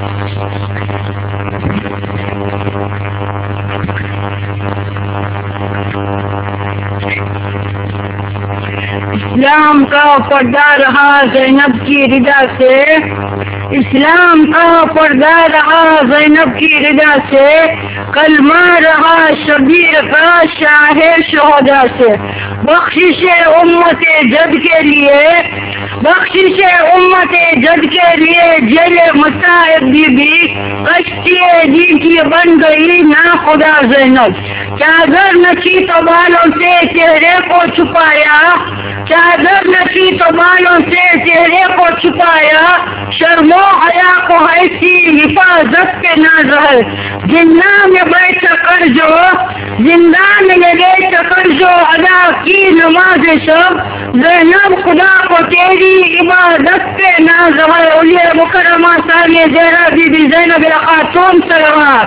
اسلام کا پردہ رہا زینب کی رضا سے اسلام کا پردہ رہا زینب کی رضا سے کلمہ رہا شبیر کا شاہ شہدا سے بخشش امت جد کے لیے بخشش امت جد کے لیے جیل مصائب بی بی کشتی جی کی بن گئی نا خدا زینب. چادر نچی تو بالوں سے چہرے کو چھپایا چادر نچی تو بالوں سے چہرے کو چھپایا شرم و حیا کو ایسی حفاظت کے ناز ہے. زندان میں بیٹھ کر جو زندان میں بیٹھ کر جو ادا کی نماز شب زینب خدا کو تیری عبادت کے ناز ہے. اولیاء مکرمہ ثانیہ زہرا بی بی زینب خاتون صلوات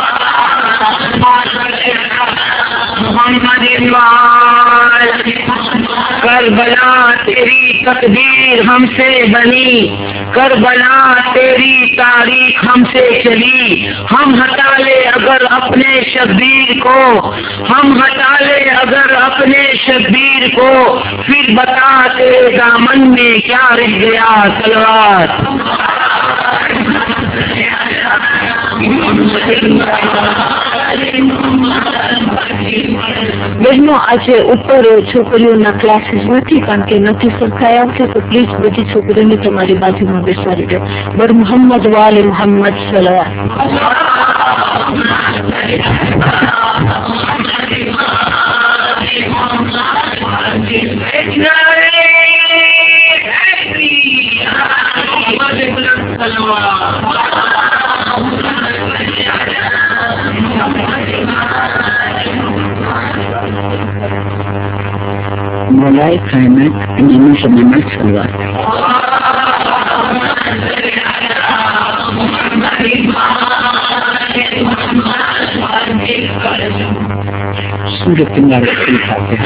کربلا تیری تقدیر ہم سے بنی کربلا تیری تاریخ ہم سے چلی ہم ہٹا لے اگر اپنے شبیر کو ہم ہٹا لے اگر اپنے شبیر کو پھر بتا تیرے دامن میں کیا رہ گیا. صلوات બહેનો આજે ઉપર છોકરીઓના ક્લાસીસ નથી કારણ કે નથી સરખાયા આવશે તો પ્લીઝ બધી છોકરીઓને તમારી બાજુમાં બેસાડી દો. બર મોહમ્મદ વાલે મોહમ્મદ સલવાત. مولاي كائنات إمام محمد صلى الله عليه وسلم. سورة النار الفاتحة.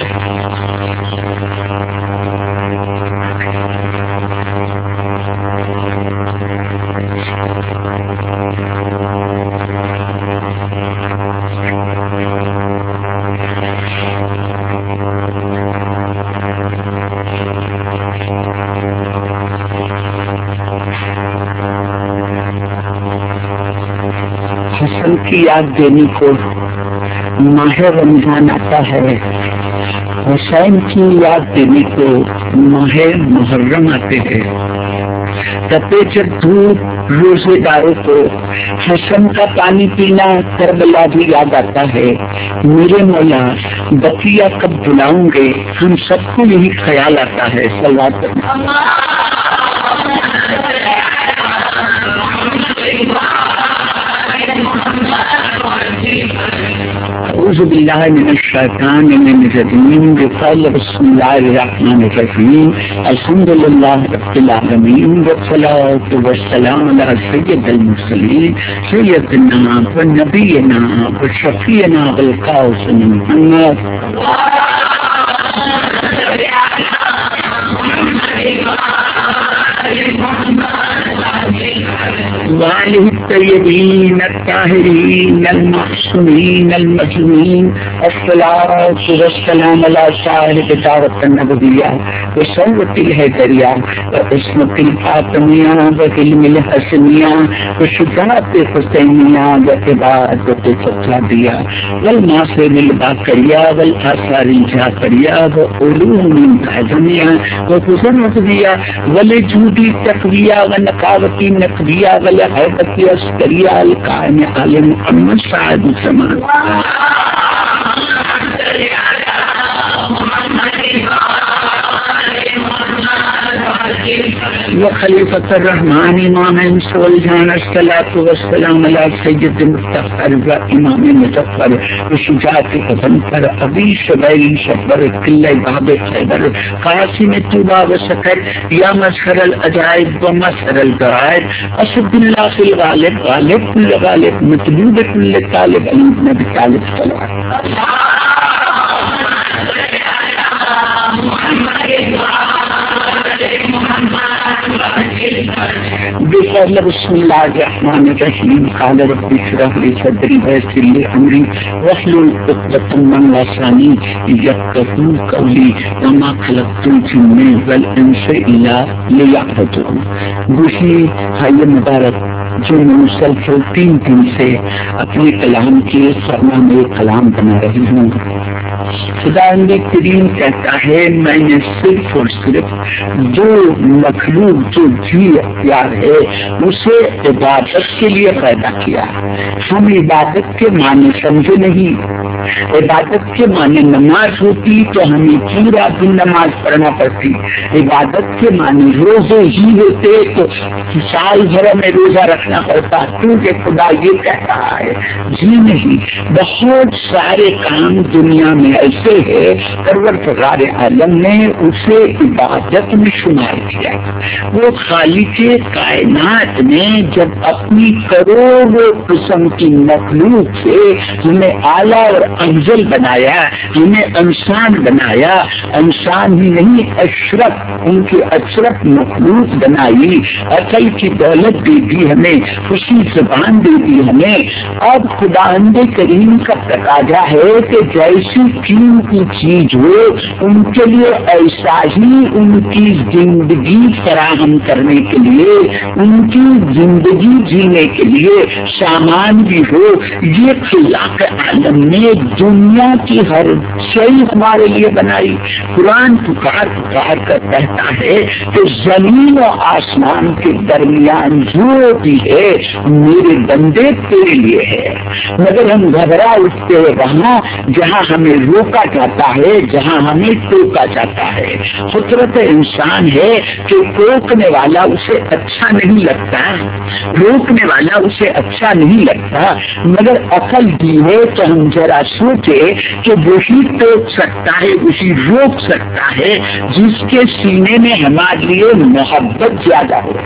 حسن کی یاد دینے کو ماہ رمضان آتا ہے حسین کی یاد دینے کو ماہ محرم آتے ہیں. تپے جب دھوپ روزے داروں کو حسن کا پانی پینا کربلا بھی یاد آتا ہے. میرے مولا بقیہ کب بلاؤں گے ہم سب کو یہی خیال آتا ہے. صلوات أعوذ بالله من الشيطان الرجيم. قال بسم الله الرحمن الرحيم الحمد لله رب العالمين والصلاة والسلام على سيد المرسلين سيدنا ونبينا وشفينا بالقاسم محمد. وآلہ الطیبین الطاہرین المعصومین المظلومین الصلاۃ والسلام علی صاحب دعوت النبویہ وصلوۃ الحیدریہ وعصمت الفاطمیہ وعلم الحسنیہ وشجاعت حسینیہ وعبادت سجادیہ والمعاصم الباقریہ والآثار الجعفریہ وعلوم العظمیہ وفضل ولجود تقویہ ونقاوتی نقویہ ولحیبتی عسکریہ القائم عالم محمد سعد الزمان وخلیفۃ الرحمن امام انس والجان الصلاۃ والسلام علی سید مفتخر و امام مظفر وشجاعت قدمفر ابی شبیل شبر قلعہ باب خیبر قاسم طوبہ و سکر یا مظہر العجائب و مظہر الغرائب اسد اللہ فی الغالب غالب کل غالب مطلوب کل طالب علی بن ابی طالب صلاۃ بسم اللہ الرحمن الرحیم قال رب اشرح لی صدری ویسر لی امری واحلل عقدۃ من لسانی یفقهوا قولی وما خلقت الجن والانس الا لیعبدون. گوشی ہے مبارک جو مسلسل تین دن سے اپنے کلام کے سرما میں کلام بنا رہی ہوں. خدا کریم کہتا ہے میں نے صرف اور صرف جو مخلوق جو جی اختیار ہے اسے عبادت کے لیے پیدا کیا. ہم عبادت کے معنی سمجھے نہیں. عبادت کے معنی نماز ہوتی تو ہمیں پورا دن نماز پڑھنا پڑتی. عبادت کے معنی روزے ہی ہوتے تو سال بھر میں روزہ رکھنا پڑتا کیونکہ خدا یہ کہہ رہا ہے. جی نہیں, بہت سارے کام دنیا میں ایسے ہے پروردگار عالم نے اسے عبادت میں شمار کیا. وہ خالق کائنات نے جب اپنی کروڑوں قسم کی مخلوق سے ہمیں اعلیٰ اور افضل بنایا, ہمیں انسان بنایا, انسان ہی نہیں اشرف ان کی اشرف مخلوق بنائی, عقل کی دولت دے دی ہمیں, خوشی زبان دے دی ہمیں. اب خدا کریم کا تقاضا ہے کہ جیسی قیمتی چیز ہو ان کے لیے ایسا ہی ان کی زندگی فراہم کرنے کے لیے, ان کی زندگی جینے کے لیے سامان بھی ہو. یہ خلاق عالم نے دنیا کی ہر شئی ہمارے لیے بنائی. قرآن پکار پکار کر کہتا ہے کہ زمین و آسمان کے درمیان جو بھی ہے میرے بندے تیرے لیے ہے. مگر ہم گھبرا اٹھتے ہیں وہاں جہاں ہمیں روکا جاتا ہے, جہاں ہمیں ٹوکا جاتا ہے. فطرت انسان ہے کہ ٹوکنے والا اسے اچھا نہیں لگتا, روکنے والا اسے اچھا نہیں لگتا. مگر عقل دی ہے تو ہم ذرا سوچے کہ وہی ٹوک سکتا ہے, وہی روک سکتا ہے جس کے سینے میں ہمارے لیے محبت زیادہ ہو.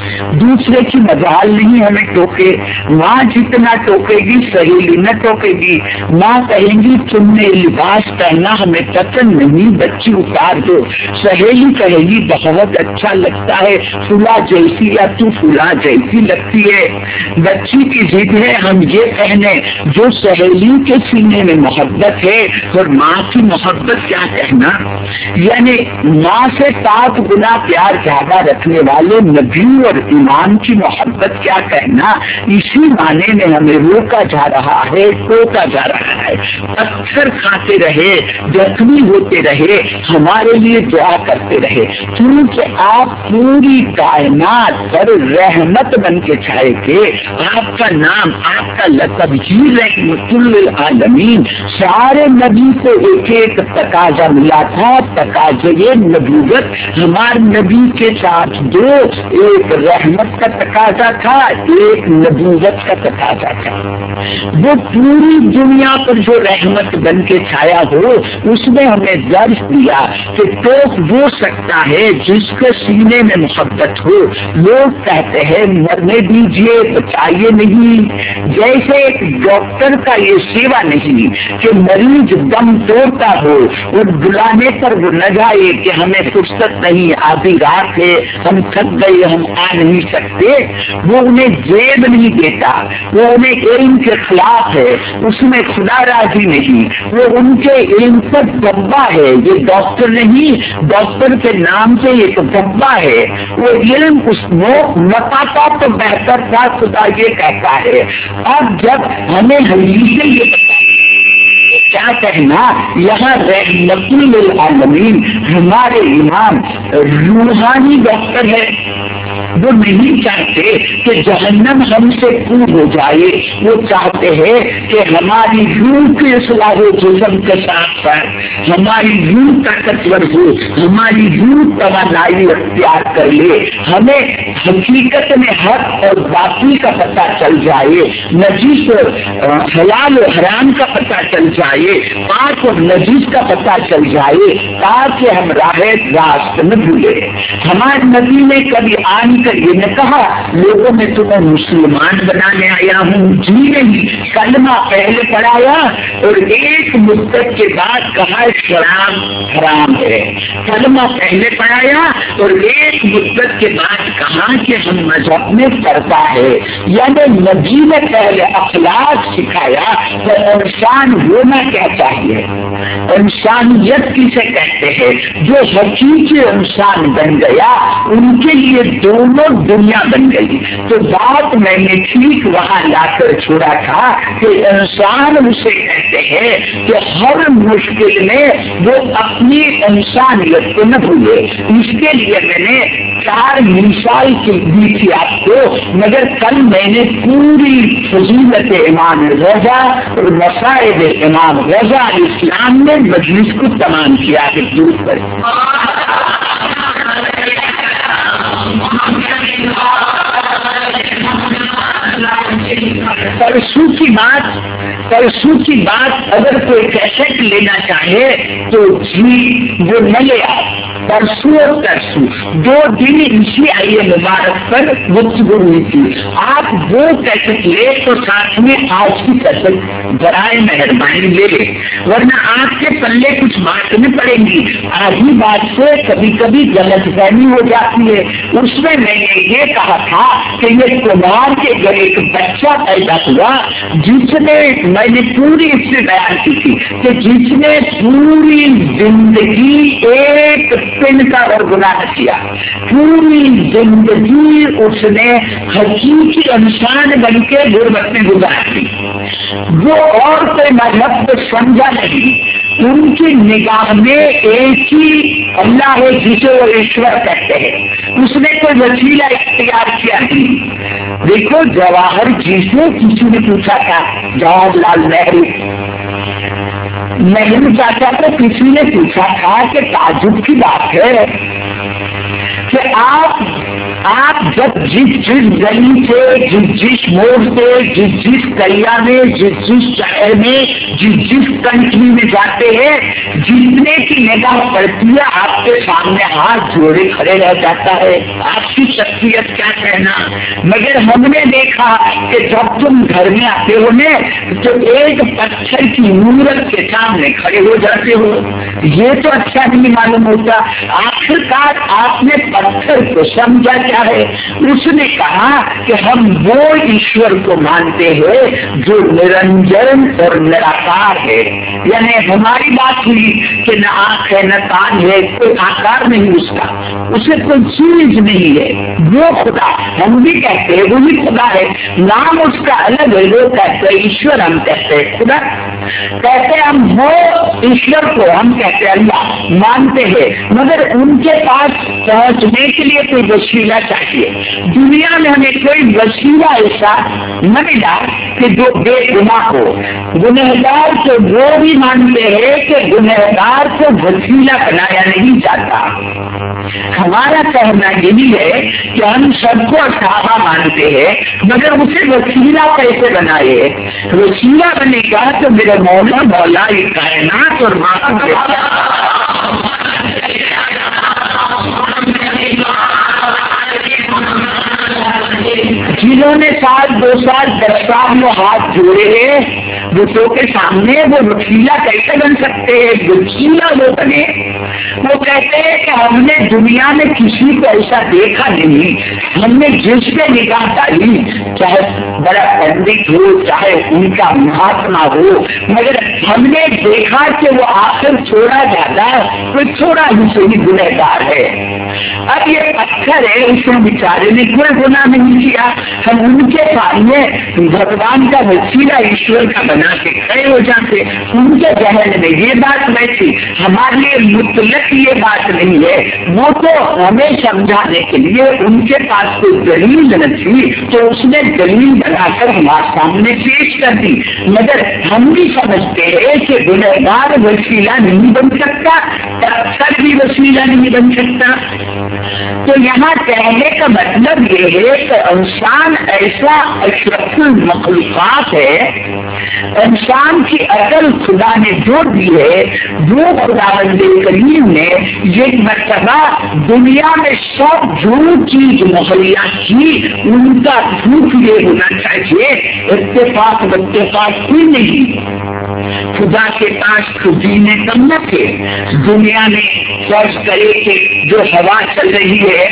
دوسرے کی مجال نہیں ہمیں ٹوکے. ماں جتنا ٹوکے گی سہیلی نہ ٹوکے گی. ماں کہیں گی تم نے لباس پہنا ہمیں پسند نہیں, بچی اتار دو. سہیلی کہے گی بہت اچھا لگتا ہے, فلا جیسی یا تو فلا جیسی لگتی ہے. بچی کی ضد ہے ہم یہ کہنے جو سہیلی کے سینے میں محبت ہے, اور ماں کی محبت کیا کہنا. یعنی ماں سے سات گنا پیار زیادہ رکھنے والے نبی اور ایمان کی محبت کیا کہنا. اسی معنی میں ہمیں روکا جا رہا ہے, ٹوکا جا رہا ہے. پتھر کھاتے رہے, زخمی ہوتے رہے, ہمارے لیے دعا کرتے رہے, کیونکہ آپ پوری کائنات پر رحمت بن کے چھائے گے. آپ کا نام, آپ کا لقب ہی رحمت للعالمین. سارے نبی کو ایک ایک تقاضا ملا تھا, تقاضے نبوت. ہمارے نبی کے ساتھ دو, ایک رحمت کا تقاضا تھا, ایک نبوت کا تقاضا تھا. وہ پوری دنیا پر جو رحمت بن کے چھایا ہو اس میں ہمیں درس دیا کہ ٹوک وہ سکتا ہے جس کے سینے میں محبت ہو. لوگ کہتے ہیں مرنے دیجیے, بچائیے نہیں. جیسے ایک ڈاکٹر کا یہ سیوا نہیں نہیں کہ مریض دم توڑتا ہو اور بلانے پر وہ نہ جائے کہ ہمیں فرصت نہیں، آدھی رات ہے، ہم تھک گئے، ہم آ نہیں سکتے. وہ انہیں جیب نہیں دیتا، وہ انہیں علم کے خلاف ہے، اس میں خدا راضی نہیں، وہ ان کے علم پر دبا ہے. یہ ڈاکٹر نہیں، ڈاکٹر کے نام سے یہ تو دبا ہے. وہ علم اس کو بتاتا تو بہتر تھا، خدا یہ کہتا ہے. اب جب ہمیں حدیث سے یہ کیا کہنا، یہاں رحمت للعالمین ہمارے امام روحانی ڈاکٹر ہے. وہ نہیں چاہتے کہ جہنم ہم سے دور ہو جائے، وہ چاہتے ہیں کہ ہماری روح کی اصلاح جسم کے ساتھ ساتھ ہماری روح طاقتور ہو، ہماری روح توانائی اختیار کر لے، ہمیں حقیقت میں حق اور باطل کا پتہ چل جائے، نجیس اور حلال و حرام کا پتہ چل جائے، پاک اور نجیس کا پتہ چل جائے، تاکہ ہم راہ راست نہ بھولے. ہمارے نبی نے کبھی آن کر یہ نے کہا لوگوں میں تمہیں مسلمان بنانے آیا ہوں، جی نہیں، کلمہ پہلے پڑھایا اور ایک مدت کے بعد کہا شراب حرام ہے. کلمہ پہلے پڑھایا اور ایک مدت کے بعد کہا کہ ہم مذہب میں پڑھتا ہے. یعنی نبی نے پہلے اخلاق سکھایا تو انسان ہونا کیا چاہیے. انسانیت کسے کہتے ہیں؟ جو حقیقی انسان بن گیا ان کے لیے دونوں دنیا بن گئی. تو بات میں نے ٹھیک وہاں لا کر چھوڑا تھا کہ انسان اسے کہتے ہیں کہ ہر مشکل میں وہ اپنی انسانیت کو نہ بھولے. اس کے لیے میں نے چار مثال دی تھی آپ کو، مگر کل میں نے پوری فضیلت امام رضا اور مسائل امام رضا اسلام میں مجلس کو تمام کیا کہ دور پر پرسوں کی بات پرسوں کی بات اگر کوئی کیسٹ لینا چاہے تو جی وہ نہ لے آئے. پرسوں اور ترسوں دو دن اسی آئیے مبارک پر گفتگو ہوئی تھی. آپ وہ کیسٹ لے تو ساتھ میں آج کی کیسٹ برائے مہربانی لے لے، ورنہ آپ کے پلے کچھ بات نہیں پڑیں گی. آدھی بات سے کبھی کبھی غلط فہمی ہو جاتی ہے. اس میں میں نے یہ کہا تھا کہ یہ کمار کے گھر ایک بچہ پیدا ہوا جس نے، میں نے پوری اس میں بیان کی تھی کہ جس نے پوری زندگی ایک پن کا اور گناہ کیا، پوری زندگی اس نے حقیقی انسان بن کے غربت میں گزار دی. وہ اور کوئی مذہب کو سمجھا نہیں، ان کی نگاہ میں ایک ہی اللہ ہے جسے وہ ایشور کہتے ہیں. اس نے کوئی وسیلہ اختیار کیا نہیں. دیکھو جواہر جی سے کسی نے پوچھا تھا، جواہر لال نہرو نہرو چاچا کو کسی نے پوچھا تھا کہ تعجب کی بات ہے کہ آپ آپ جب جس جس گلی سے، جس جس موڑ سے، جس جس دریا میں، جس جس شہر میں، جس جس کنٹری میں جاتے ہیں، جتنے کی نگاہ پڑتی ہے آپ کے سامنے ہاتھ جوڑے کھڑے رہ جاتا ہے. آپ کی شخصیت کیا کہنا. مگر ہم نے دیکھا کہ جب تم گھر میں آتے ہو نا تو ایک پتھر کی مورت کے سامنے کھڑے ہو جاتے ہو. یہ تو اچھا نہیں معلوم ہوتا. آخرکار آپ نے پتھر کو سمجھا کیا ہے. اس نے کہا کہ ہم وہ ایشور کو مانتے ہیں جو نرنجن اور نراکار ہے. یعنی ہماری بات ہوئی کہ نہ آنکھ ہے نہ کان ہے، کوئی آکار نہیں اس کا، اسے کوئی چیز نہیں ہے. وہ خدا ہم بھی کہتے ہیں وہی خدا ہے، نام اس کا الگ ہے. لوگ کہتے ہیں ایشور، ہم کہتے ہیں خدا. کہتے ہیں ہم وہ ایشور کو ہم کہتے ہیں اللہ مانتے ہیں، مگر ان کے پاس پہنچنے کے لیے کوئی وسیلہ چاہیے. دنیا میں ہمیں کوئی وسیلہ ایسا نہ ملا کہ جو بے گناہ ہو. گنہگار تو وہ بھی مانتے ہیں کہ گنہگار کو وسیلہ بنایا نہیں جاتا. ہمارا کہنا یہی ہے کہ ہم سب کو صحابہ مانتے ہیں، مگر اسے وسیلہ کیسے بنائے. وسیلہ بنے گا تو میرے مولا مولا یہ کائنات اور معصوم جنہوں نے سال دو سال دس سال میں ہاتھ جوڑے ہیں بتوں کے سامنے وہ وسیلہ کیسے بن سکتے ہیں؟ وسیلہ وہ بنے. وہ کہتے ہیں کہ ہم نے دنیا میں کسی کو ایسا دیکھا نہیں، ہم نے جس پہ نگاہ ڈالی، چاہے بڑا پنڈت ہو چاہے ان کا مہاتما ہو، مگر ہم نے دیکھا کہ وہ آخر چھوڑا جاتا کوئی تھوڑا ہی سے ہی گنہگار ہے. اب یہ پتھر ہے، اس نے بیچارے نے کوئی گناہ نہیں کیا، ہم ان کے سامنے بھگوان کا وسیلہ ایشور کا بنا کے کھڑے ہو جاتے. ان کے ذہن میں یہ بات ویسی، ہمارے لیے مطلق یہ بات نہیں ہے. وہ تو ہمیں سمجھانے کے لیے ان کے پاس کوئی دلیل نہ تھی تو اس نے دلیل بنا کر ہمارے سامنے پیش کر دی. مگر ہم بھی سمجھتے ہیں کہ گنہگار وسیلہ نہیں بن سکتا، پتھر بھی وسیلہ نہیں بن سکتا. تو یہاں کہنے کا مطلب یہ ہے کہ انسان ایسا اشرف المخلوقات ہے، انسان کی عقل خدا نے جو دی ہے وہ خداوند کریم نے یہ مرتبہ دنیا میں سب جو چیز مہیا کی ان کا جھوٹ یہ ہونا چاہیے. اتفاق اتفاق کوئی نہیں، خدا کے پاس خزینے کم نہ تھے. دنیا میں فرض کرے کہ جو ہوا چل رہی ہے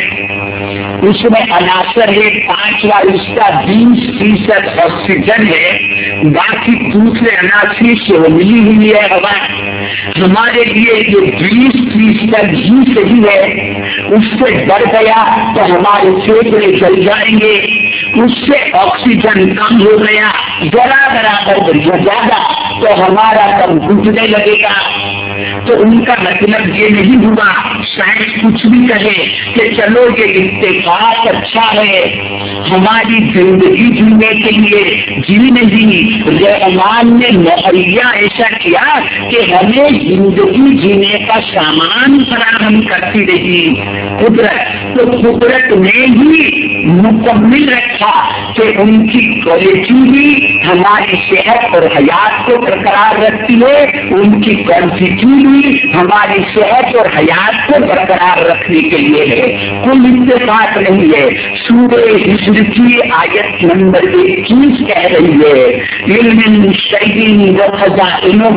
اس میں عناصر ہے پانچواں، اس کا بیس فیصد آکسیجن ہے، باقی دوسرے عناصر سے ملی ہوئی ہے ہوا. ہمارے لیے یہ بیس فیصد ہی صحیح ہے، اس سے بڑھ گیا تو ہمارے پھیپھڑے جل جائیں گے، اس سے آکسیجن کم ہو گیا ذرا برابر زیادہ تو ہمارا دم گھٹنے لگے گا. تو ان کا مطلب یہ نہیں ہوا سائنس کچھ بھی کہے کہ چلو یہ اتفاق اچھا ہے ہماری زندگی جینے کے لیے جی نہیں، رحمان نے مہیا ایسا کیا کہ ہمیں زندگی جینے کا سامان فراہم کرتی رہی قدرت. تو قدرت نے ہی مکمل رکھا کہ ان کی کوالٹی بھی ہماری صحت اور حیات کو برقرار رکھتی ہے، ان کی کوانٹٹی بھی ہماری صحت اور حیات کو برقرار رکھنے کے لیے ہے. کوئی اتفاق نہیں ہے. سورہ ہجر کی آیت نمبر اکیس کہہ رہی ہے علم شیئن وخزائنہ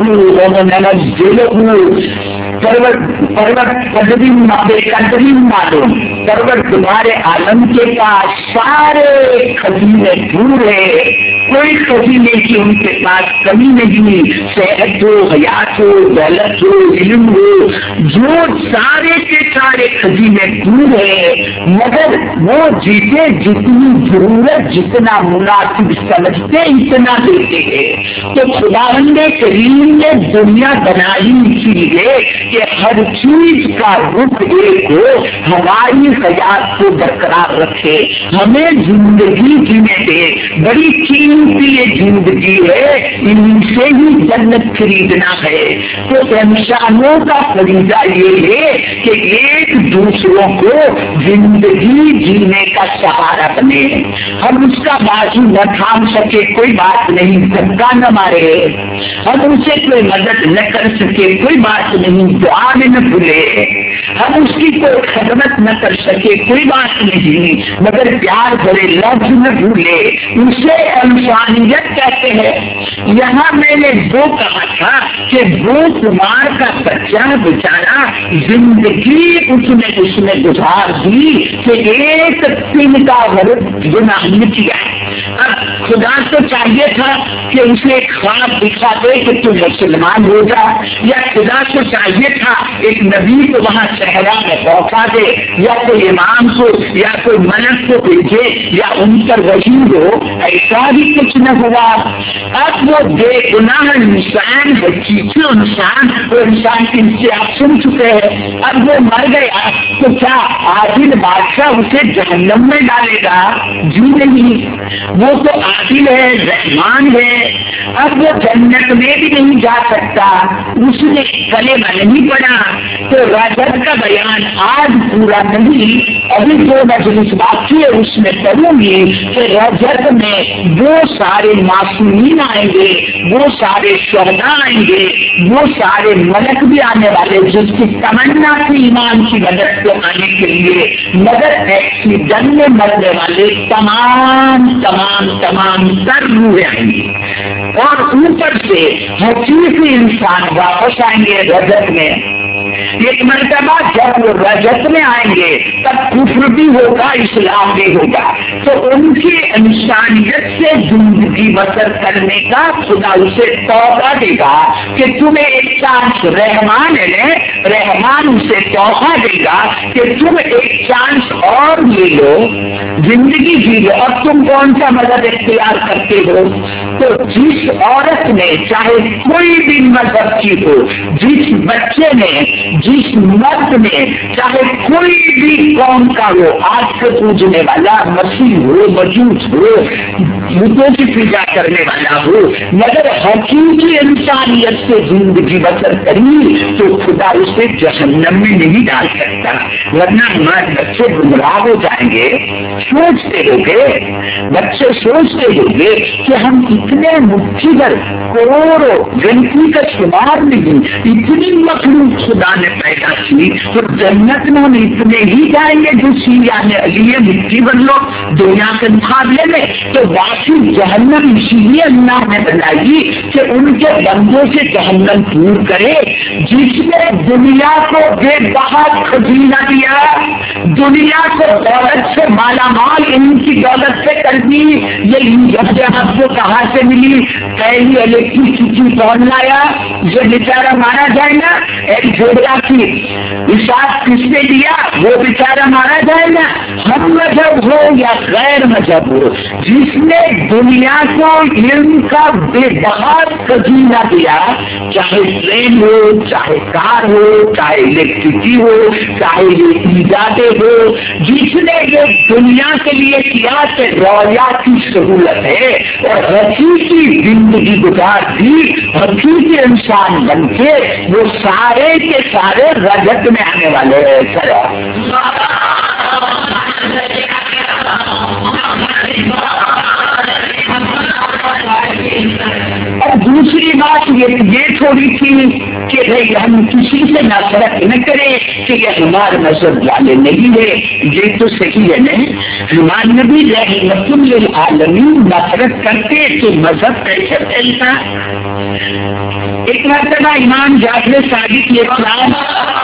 ومنزلہ قدریم معلوم. پرور تمہارے عالم کے پاس سارے خزینے دور ہے، کوئی خزینے کی ان کے پاس کمی نہیں. صحت ہو، حیات ہو، دولت ہو، علم ہو، جو سارے کے سارے خزینے دور ہے، مگر وہ جیتے جتنی ضرورت جتنا مناسب سمجھتے اتنا دیتے ہیں. تو خداوند کریم نے دنیا بنائی اسی لیے کہ ہر چیز کا رخ ایک ہو، ہماری حیات کو برقرار رکھے، ہمیں زندگی جینے دے. بڑی قیمتی یہ زندگی ہے، ان سے ہی جنت خریدنا ہے. تو انسانوں کا فریضہ یہ ہے کہ ایک دوسروں کو زندگی جینے کا سہارا بنے. ہم اس کا بازو نہ تھام سکے کوئی بات نہیں، دھکا نہ مارے، ہم اسے کوئی مدد نہ کر سکے کوئی بات نہیں، دعا میں نہ بھولے، ہم اس کی کوئی خدمت نہ کر سکے کوئی بات نہیں، مگر پیار بھرے لفظ نہ بھولے، اسے انسانیت کہتے ہیں. یہاں میں نے وہ کہا تھا کہ وہ کمار کا بچہ بیچارہ زندگی اس نے اس نے گزار دی کہ ایک دن کا غلط گناہ کیا. اب خدا تو چاہیے تھا کہ اسے ایک خواب دکھا دے کہ تم مسلمان ہو جا، یا خدا کو چاہیے تھا ایک نبی کو وہاں صحرا میں پہنچا دے، یا کوئی امام کو یا کوئی ملک کو بھیجے یا ان پر وحی ہو. ایسا بھی کچھ نہ ہوا. اب وہ بے گناہ انسان حقیقی انسان وہ انسان کی سے آپ سن چکے ہیں، اب وہ مر گیا تو کیا عادل بادشاہ اسے جہنم میں ڈالے گا؟ جی نہیں، وہ تو عادل ہے، رحمان ہے. اب وہ جنت میں بھی نہیں جا سکتا، اس نے کلمہ نہیں پڑھا. تو رجب کا بیان آج پورا نہیں، ابھی جو مجلس باقی ہے اس میں پڑھوں گی کہ رجب میں وہ سارے معصومین آئیں گے، وہ سارے شہداء آئیں گے، وہ سارے ملک بھی آنے والے جس کی تمنا تھی ایمان کی مدد کو آنے کے لیے، مگر ایکسیڈنٹ میں مرنے والے تمام تمام تمام تر روحیں آئیں گی. اور اوپر سے حقیقی انسان واپس آئیں گے رجت میں. ایک مرتبہ جب وہ رجت میں آئیں گے تب کفر بھی ہوگا, اسلام بھی ہوگا. تو ان کی انسانیت سے زندگی بسر کرنے کا خدا اسے توقع دے گا کہ تمہیں ایک چانس, رحمان ہے رحمان اسے توقع دے گا کہ تم ایک چانس اور لے لو, زندگی جی لو. اور تم کون سا مذہب اختیار کرتے ہو؟ تو جس عورت نے, چاہے کوئی بھی مذہب کی ہو, جس بچے نے, جس مرد نے, چاہے کوئی بھی قوم کا ہو, آج سے پوجنے والا, مسیح ہو, مجوس ہو, بتوں کی پوجا کرنے والا ہو, مگر حقیقی انسانیت سے زندگی بسر کری تو خدا اسے جہنم میں نہیں ڈال سکتا, ورنہ ہمارے بچے گمراہ ہو جائیں گے. سوچتے ہو گے بچے, سوچتے ہو گے کہ ہم اتنے مٹھی بھر کروڑوں گنتی کا شمار نہیں, اتنی مخلوق خدا نے پیدا کی, تو جنت میں ہم اتنے ہی جائیں گے جو سیانے لیے مٹی بن لو دنیا کے مقابلے میں. تو واقعی جہنم اسی لیے اللہ نے بنائی کہ ان کے بندوں سے جہنم دور کرے. جس نے دنیا کو بے بہت خزینہ دیا, دنیا کو دولت سے مالا مال, ان کی دولت سے کر دی, یہ آپ کو کہاں سے ملی, پہلی الیکٹریسٹی کون لایا, یہ بیچارہ مارا جائے گا. ایک جھوڑا کی حساب کس نے دیا, وہ بیچارہ مارا جائے گا. ہم مذہب ہو یا غیر مذہب ہو, جس نے دنیا کو علم کا بے بہت خزینہ دیا, چاہے ٹرین ہو, چاہے کار ہو, چاہے الیکٹریسٹی ہو, چاہے یہ ایجادیں ہو, جس نے یہ دنیا کے لیے کیا کہ رویا کی سہولت ہے اور حقیقی زندگی گزار دی, حقیقی انسان بن کے وہ سارے کے سارے رجت میں آنے والے ہیں. اور دوسری بات یہ تھوڑی تھی کہ بھائی ہم کسی سے نفرت نہ کریں کہ یہ ہمارے مذہب والے نہیں ہے. یہ تو صحیح ہے نہیں, ہمارے نبی رحمت للعالمین نفرت کرتے تو مذہب کیسے پھیلتا. ایک مرتبہ امام جعفر صادق یہ کلام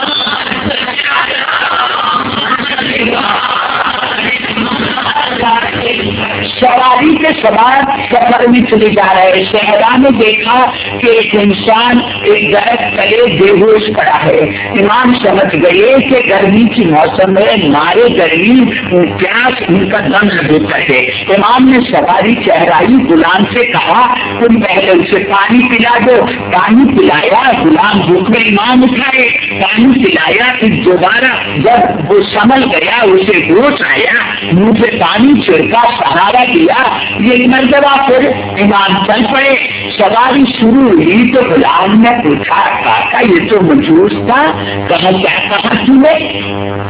سواری کے سوار سفر میں چلے جا رہے, صحرا نے دیکھا کہ ایک انسان ایک درخت تلے بے ہوش پڑا ہے. امام سمجھ گئے کہ گرمی کی موسم میں مارے گرمی پیاس ان کا دم ہوتا ہے. امام نے سواری چہرائی, غلام سے کہا تم پہلے اسے پانی پلا دو. پانی پلایا, غلام بھوک میں امام اٹھائے, پانی پلایا, پھر دوبارہ جب وہ سنبھل گیا اسے ہوش آیا, منہ سے پانی چھڑکا, سہارا دیا. یہ مرتبہ پھر امام چل پڑے. سواری شروع ہوئی تو غلام نے پوچھا کہا یہ تو مجوس تھا, کہاں کیا کہا تمہیں؟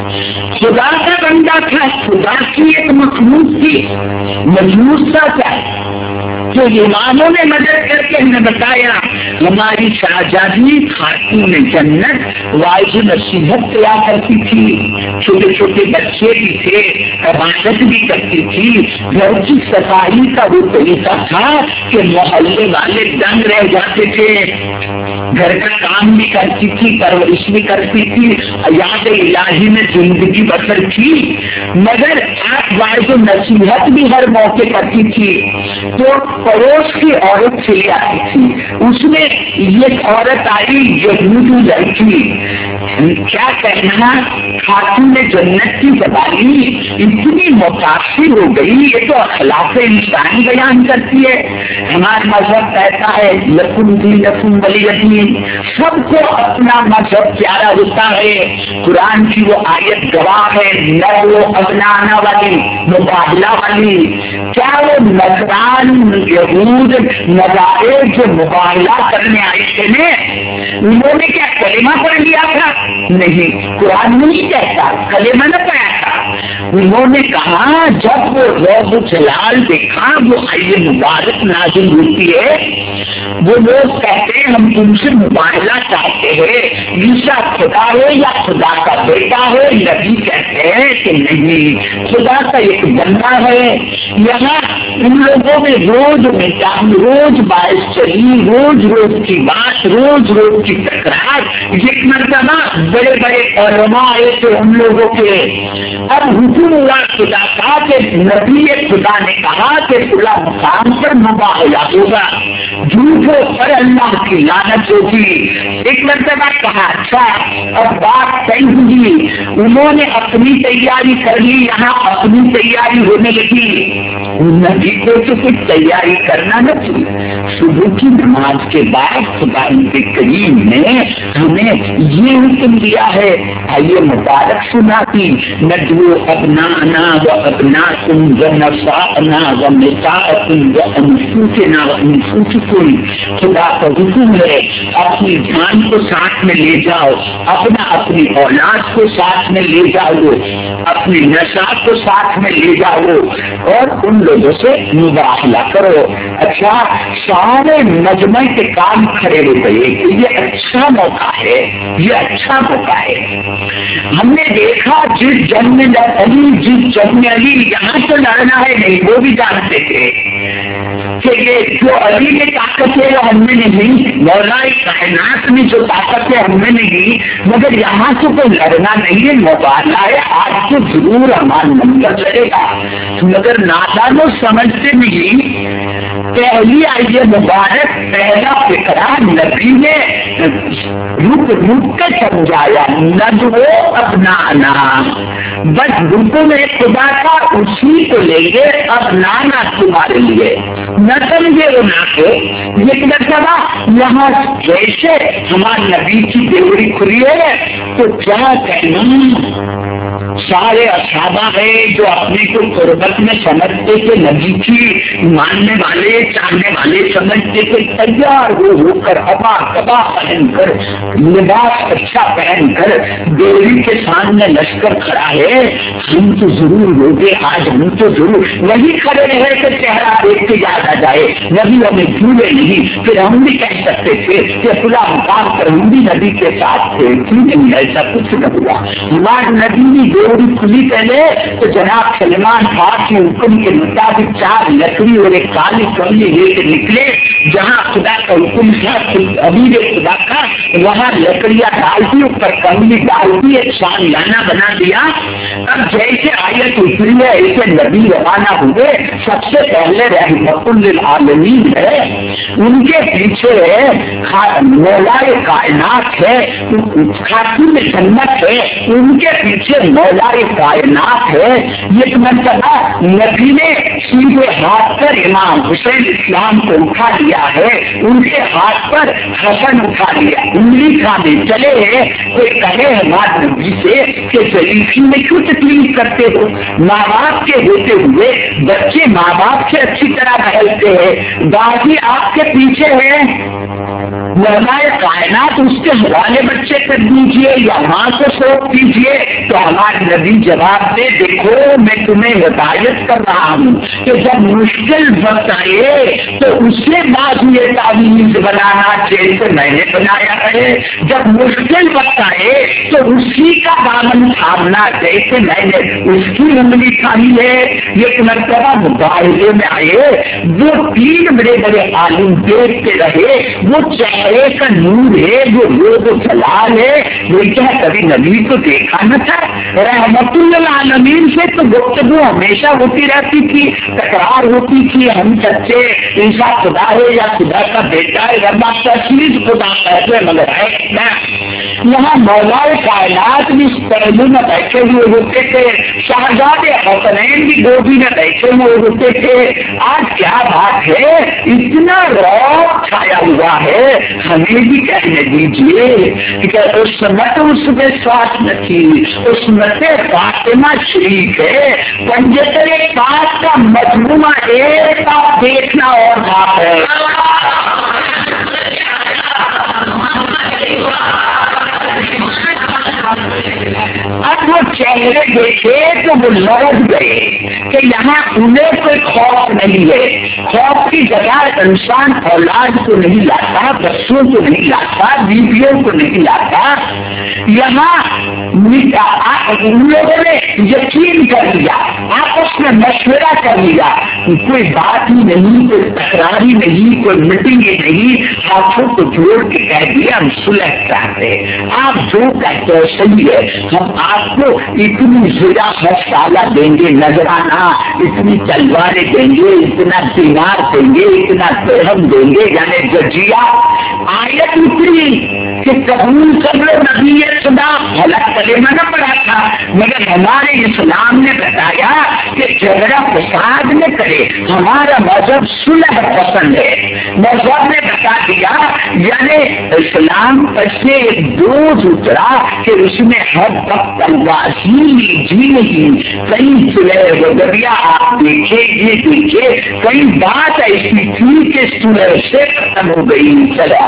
خدا کا بندہ تھا, خدا کی ایک مخلوق تھی, مجوس تھا کیا؟ تو اماموں نے مدد کر کے ہمیں بتایا ہماری شہزادی خاتون جنت واعظ نصیحت کیا کرتی تھی, چھوٹے چھوٹے بچے بھی تھے, عبادت بھی کرتی تھی, گھر کی صفائی کا وہ طریقہ تھا کہ محلے والے دنگ رہ جاتے تھے, گھر کا کام بھی کرتی تھی, پرورش بھی کرتی تھی, یاد الہی میں زندگی بسر تھی. مگر آپ واعظ نصیحت بھی ہر موقع کرتی تھی. تو پڑوس کی عورت چلی آتی تھی, اس میں یہ عورت آئی یہودی لڑکی, کیا کہنا خاتون جنت کی زبانی اتنی متاثر ہو گئی, یہ تو اخلاق انسانی بیان کرتی ہے. ہمارا مذہب کہتا ہے لکم دینکم ولی دین, سب کو اپنا مذہب پیارا ہوتا ہے. قرآن کی وہ آیت گواہ ہے, نہ وہ ابنانا والی, مباہلہ والی. کیا وہ نصران یہود نظارے جو مباہلہ کرنے آئے تھے نا, انہوں نے کیا کلمہ پڑھ لیا تھا؟ نہیں, قرآن نہیں کہتا کلمہ نہ پڑھا تھا. انہوں نے کہا جب وہ روح جلال دیکھا وہ آئے مبارک نازل ہوتی ہے, وہ لوگ کہتے ہیں ہم تم سے مباہلہ چاہتے ہیں, عیسیٰ خدا ہے یا خدا کا بیٹا ہے. نبی کہتے ہیں کہ نہیں, خدا کا ایک بندہ ہے. یہاں उन लोगों में रोज मिटान, रोज बारिश चली, रोज रोज की बात, रोज रोज की तकरार। एक मरतबा बड़े बड़े उलमा आए थे उन लोगों के। अब हुक्म हुआ खुदा का कि नबी खुदा ने कहा कि खुला मुकाम पर मुबाहला होगा, झूठों पर अल्लाह की लानत होगी। एक मरतबा कहा अच्छा अब बात तय हुई, उन्होंने अपनी तैयारी कर ली, यहाँ अपनी तैयारी होने लगी। नबी को तो कुछ तैयारी करना न थी। सुबह की नमाज के बाद खुदा के करीम ने हमें ये हुक्म दिया है, आइए मुबारक सुनाती, नजो अपनाना व अपना तुम व नसाना व निसाअकुम व अनफुसना व अनफुसकुम। खुदा का हुक्म है अपनी जान को साथ में ले जाओ, अपना अपनी औलाद को साथ में ले जाओ, अपनी नशा को साथ में ले जाओ और उन लोगों से मुबाहला करो। अच्छा सारे मजमे के काम खड़े हो गए कि ये अच्छा मौका है, ये अच्छा मौका है। हमने देखा जिस जन्म अली जिस जन्म अली यहाँ तो लड़ना है नहीं, वो भी जानते थे कि ये जो अली में ताकत है वो हमने नहीं, मौलाई कायनात में जो ताकत है हमने नहीं, मगर यहाँ से तो लड़ना नहीं है, मुबाहला है। आज तो जरूर हमारा नंबर चलेगा, मगर नादानो समझते नहीं। पहली आइए मुबारक पहला फिक्रा नबी ने रुक रुक कर समझाया, नजो अपनाना, बस रुको में खुदा का उसी को लेंगे, अपनाना तुम्हारे लिए, न समझे वो ना के। ये मरतबा यहाँ जैसे हमारे नबी की देवरी खुली है तो क्या कहना, सारे असाबा है जो अपने को गुर्बत में समझते थे, नबी की मानने वाले चाहने वाले समझते थे, तैयार हो होकर हवा कबा पहनकर लिबास अच्छा पहनकर देवी के सामने लश्कर खड़ा है, हम तो जरूर होगे आज, हम तो जरूर वही खड़े रहे कि चेहरा देख के याद आ जाए, नबी हमें भूले नहीं। फिर हम भी कह सकते थे कि खुला मुकाम पर हम भी नबी के साथ थे, क्यों नहीं, ऐसा कुछ न हुआ। हमारे नबी ने देवरी खुली पहले तो जनाब सलमान खान के हुक्म के मुताबिक चार लकड़ी और एक काली कमली लेकर निकले, जहाँ खुदा का हुक्म था अमीर खुदा का, वहाँ लकड़ियाँ डाल दी, ऊपर कमली डाल दी, एक शामियाना बना दिया। अब जैसे आयत उतरी है ऐसे नबी रवाना हुए। सबसे पहले रहमतुल लिल आलमीन है, उनके पीछे मौलाए कायनात है, खातून जन्नत है, उनके पीछे मौलाए कायनात है। ये मरतबा नबी ने सीधे हाथ पर इमाम हुसैन इस्लाम को उठा लिया है, उनके हाथ पर हसन उठा लिया, उंगली खाने चले हैं। कोई कहे हमारे नबी से कि शरीफी में क्यों तकलीफ करते हो, माँ बाप के होते हुए बच्चे माँ बाप से अच्छी तरह बहलते हैं, दादी आपके पीछे है, मौलाए कायनात उसके हवाले बच्चे कर दीजिए या माँ को सौंप दीजिए। तो हमारे नबी जवाब दे, देखो मैं तुम्हें हिदायत कर रहा हूँ कि जब मुश्किल वक्त आए तो उसके बाद ये तावीज़ बनाना जैसे मैंने बनाया है, जब मुश्किल वक्त आए तो उसी का दामन थामना जैसे मैंने उसकी उंगली थामी है। ये मरतबा मुबारजे में आए, वो तीन बड़े बड़े आलिम देखते रहे, वो चेहरे का नूर है, वो लोग जलाल है, वो क्या कभी नबी को देखा न था। रहमतुल आलमीन से तो गुफ्तगू हमेशा होती रहती थी, तकरार होती थी, हम सच्चे ईसा खुदा है या खुदा का बेटा है, रब तस्लीस खुदा कहते मगर है ना। यहाँ मौलाए कायनात भी पहलू में बैठे हुए होते थे, शाहजादे हसनैन भी गोदी में बैठे हुए होते थे। आज क्या बात है, इतना रौब छाया हुआ है, हमें भी कहने दीजिए कि उस समय तो उसमें श्वास न थी, उसमें फातिमा शरीफ है, पंजतरे पास का मजमुआ एक आप देखना और बात है। اب وہ چہرے دیکھے تو وہ لڑک گئے کہ یہاں انہیں کوئی خوف نہیں ہے. خوف کی جگہ انسان اولاد کو نہیں لاتا, بچوں کو نہیں لاتا, بیویوں کو نہیں لاتا. یہاں ان لوگوں نے یقین کر لیا, آپس میں مشورہ کر لیا, کوئی بات ہی نہیں, کوئی تکرار ہی نہیں, کوئی میٹنگ ہی نہیں, ہاتھوں کو جوڑ کے کہہ دیا ہم صلح چاہتے ہیں. آپ جو کہتے ہو صحیح ہے, ہم آپ کو اتنی زیادہ ہسپتالہ دیں گے, نذرانہ اتنی تلواریں دیں گے, اتنا دینار دیں گے, اتنا درہم دیں گے, یعنی جزیہ. آیت اتری کہ قبول کر لو نبی خدا, بھلا کلمہ نہ پڑھا تھا, مگر ہمارے اسلام نے بتایا کہ جھگڑا فساد نہ کرے, ہمارا مذہب صلح پسند ہے. مذہب نے بتا دیا, یعنی اسلام پر سے ایک بوجھ اترا کہ اس میں ہر وقت تلوازی جی نہیں. کئی صلح وغیرہ آپ دیکھے, یہ دیکھے کئی بات ایسی تھی کہ صلح سے ختم ہو گئی. چلا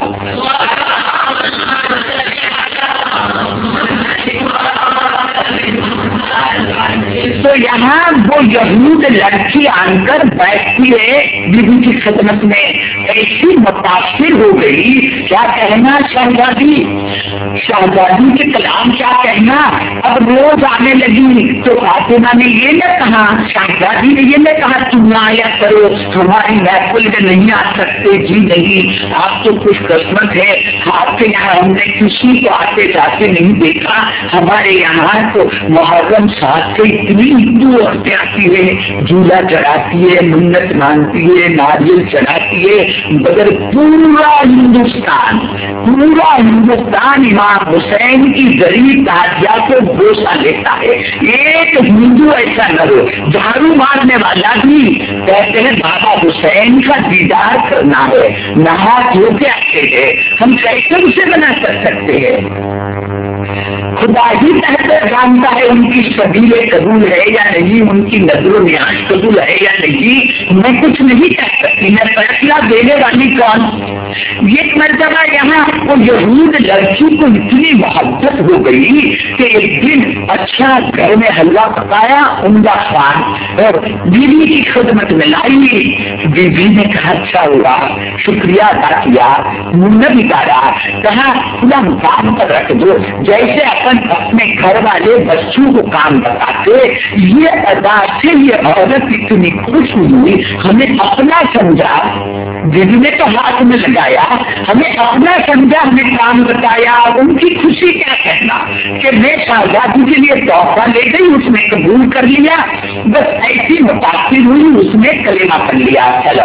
تو یہاں وہ یہود لڑکی آن کر بیٹھتی ہے بیوی کی خدمت میں, ایسی متاثر ہو گئی, کیا کہنا شہزادی, شہزادی کے کلام کیا کہنا. اب روز آنے لگی تو فاطمہ نے یہ نہ کہا, شہزادی نے یہ نہ کہا تم نہ آیا کرو, ہماری محفل میں نہیں آ سکتے. جی نہیں, آپ تو خوش قسمت ہے, آپ کے یہاں ہم نے کسی کو آتے جاتے نہیں دیکھا. ہمارے یہاں تو محرم ساتھ سے اتنی ہندو عورتیں آتی ہے, جھولا چڑھاتی ہے, منت مانگتی ہے, ناریل چڑھاتی ہے, مگر پورا ہندوستان پورا ہندوستان امام حسین کی غریب تازیہ کو بوسہ لیتا ہے. ایک ہندو ایسا نہ ہو, جھاڑو مارنے والا بھی کہتے ہیں بابا حسین کا دیدار کرنا ہے, نہا دھو کے آتے ہیں. ہم کیسے اسے بنا کر سکتے ہیں؟ خدا ہی بہتر جانتا ہے ان کی سبیل قبول ہے یا نہیں, ان کی نظر و نیاز قبول ہے یا نہیں. میں کچھ نہیں کہہ سکتی, میں فیصلہ دینے والی کون. یہ مرتبہ یہاں وہ یہود لڑکی کو اتنی محبت ہو گئی کہ ایک دن اچھا گھر میں حلوہ پکایا, عمدہ خوان, اور بیوی کی خدمت میں لائی. بیوی نے کہا اچھا ہوا, شکریہ ادا کیا, منہ بھی کارا, کہا خدا کام پر رکھ دو. جیسے اپن اپنے گھر والے بچوں کو کام بتاتے, یہ ادا سے یہ عورت اتنی خوش ہوئی, ہمیں اپنا سمجھا. بیوی نے تو ہاتھ میں لگایا, ہمیں اپنا سمجھا, ہمیں کام بتایا. ان کی خوشی کیا کہنا کہ میں شہزادی کے لیے تحفہ لے گئی, اس نے قبول کر لیا. بس ایسی متاثر ہوئی, اس نے کلمہ پڑھ لیا. چلو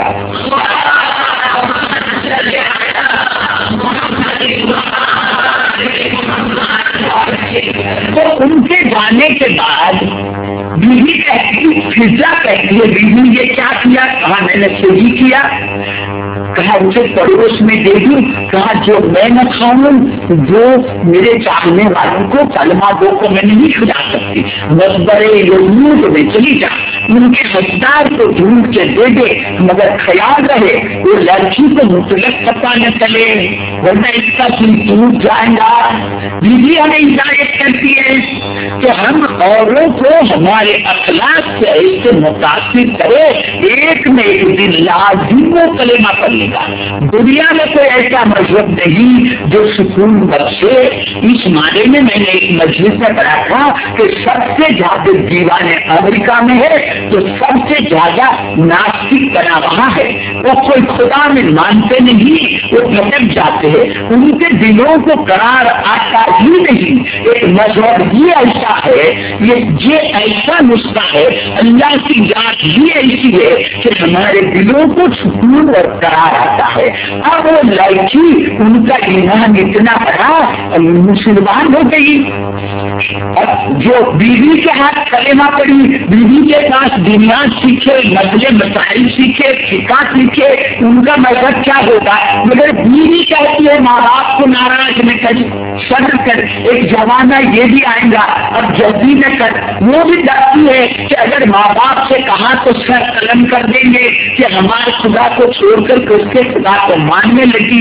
تو ان کے جانے کے بعد بیوی کہتی, فضا کہتی ہے بیوی یہ کیا کیا, کہا میں نے صحیح کیا. کہا اسے پڑوس میں دے دوں, کہا جو میں نہ کھاؤں وہ میرے چاہنے والوں کو کلمہ گو کو میں نہیں کھلا سکتی. بس بڑے یہود میں چلی جا, ان کے حقدار کو ڈھونڈ کے دے دے, مگر خیال رہے وہ لڑکی کو مطلق پتہ نہ چلے, ورنہ اس کا دل ٹوٹ جائے گا. بیوی ہمیں ہدایت کرتی ہے کہ ہم اوروں کو ہمارے اخلاق سے ایسے متاثر کرے, ایک میں ایک دن لازم وہ کلمہ پڑھ لے گا. دنیا میں کوئی ایسا مذہب نہیں جو سکون بخشے. اس معنی میں میں نے ایک مجلس میں پڑھا تھا کہ سب سے زیادہ دیوانے امریکہ میں ہے تو سب سے زیادہ ناستک بنا وہاں ہے. وہ کوئی خدا میں مانتے نہیں, وہ بھٹک جاتے ہیں, ان کے دلوں کو قرار آتا ہی نہیں. ایک مذہب ہی ایسا ہے, یہ یہ ایسا نسخہ ہے, اللہ کی ذات ہی ایسی ہے کہ ہمارے دلوں کو سکون اور قرار آتا ہے. اب وہ لڑکی, ان کا ایمان اتنا بڑا, مسلمان ہو گئی. اور جو بیوی کے ہاتھ کلمہ پڑی, بیوی کے پاس دنیا سیکھے, مسئلے مسائل سیکھے, فقہ سیکھے, ان کا مذہب کیا ہوگا. مگر بیوی کہتی ہے ماں باپ کو ناراض نہ کر, صبر کر, ایک زمانہ یہ بھی آئے پھرا اب جلدی نہ کر. وہ بھی ڈرتی ہے کہ اگر ماں باپ سے کہا تو سر قلم کر دیں گے کہ ہمارے خدا کو چھوڑ کر کے اس کے خدا کو ماننے لگی.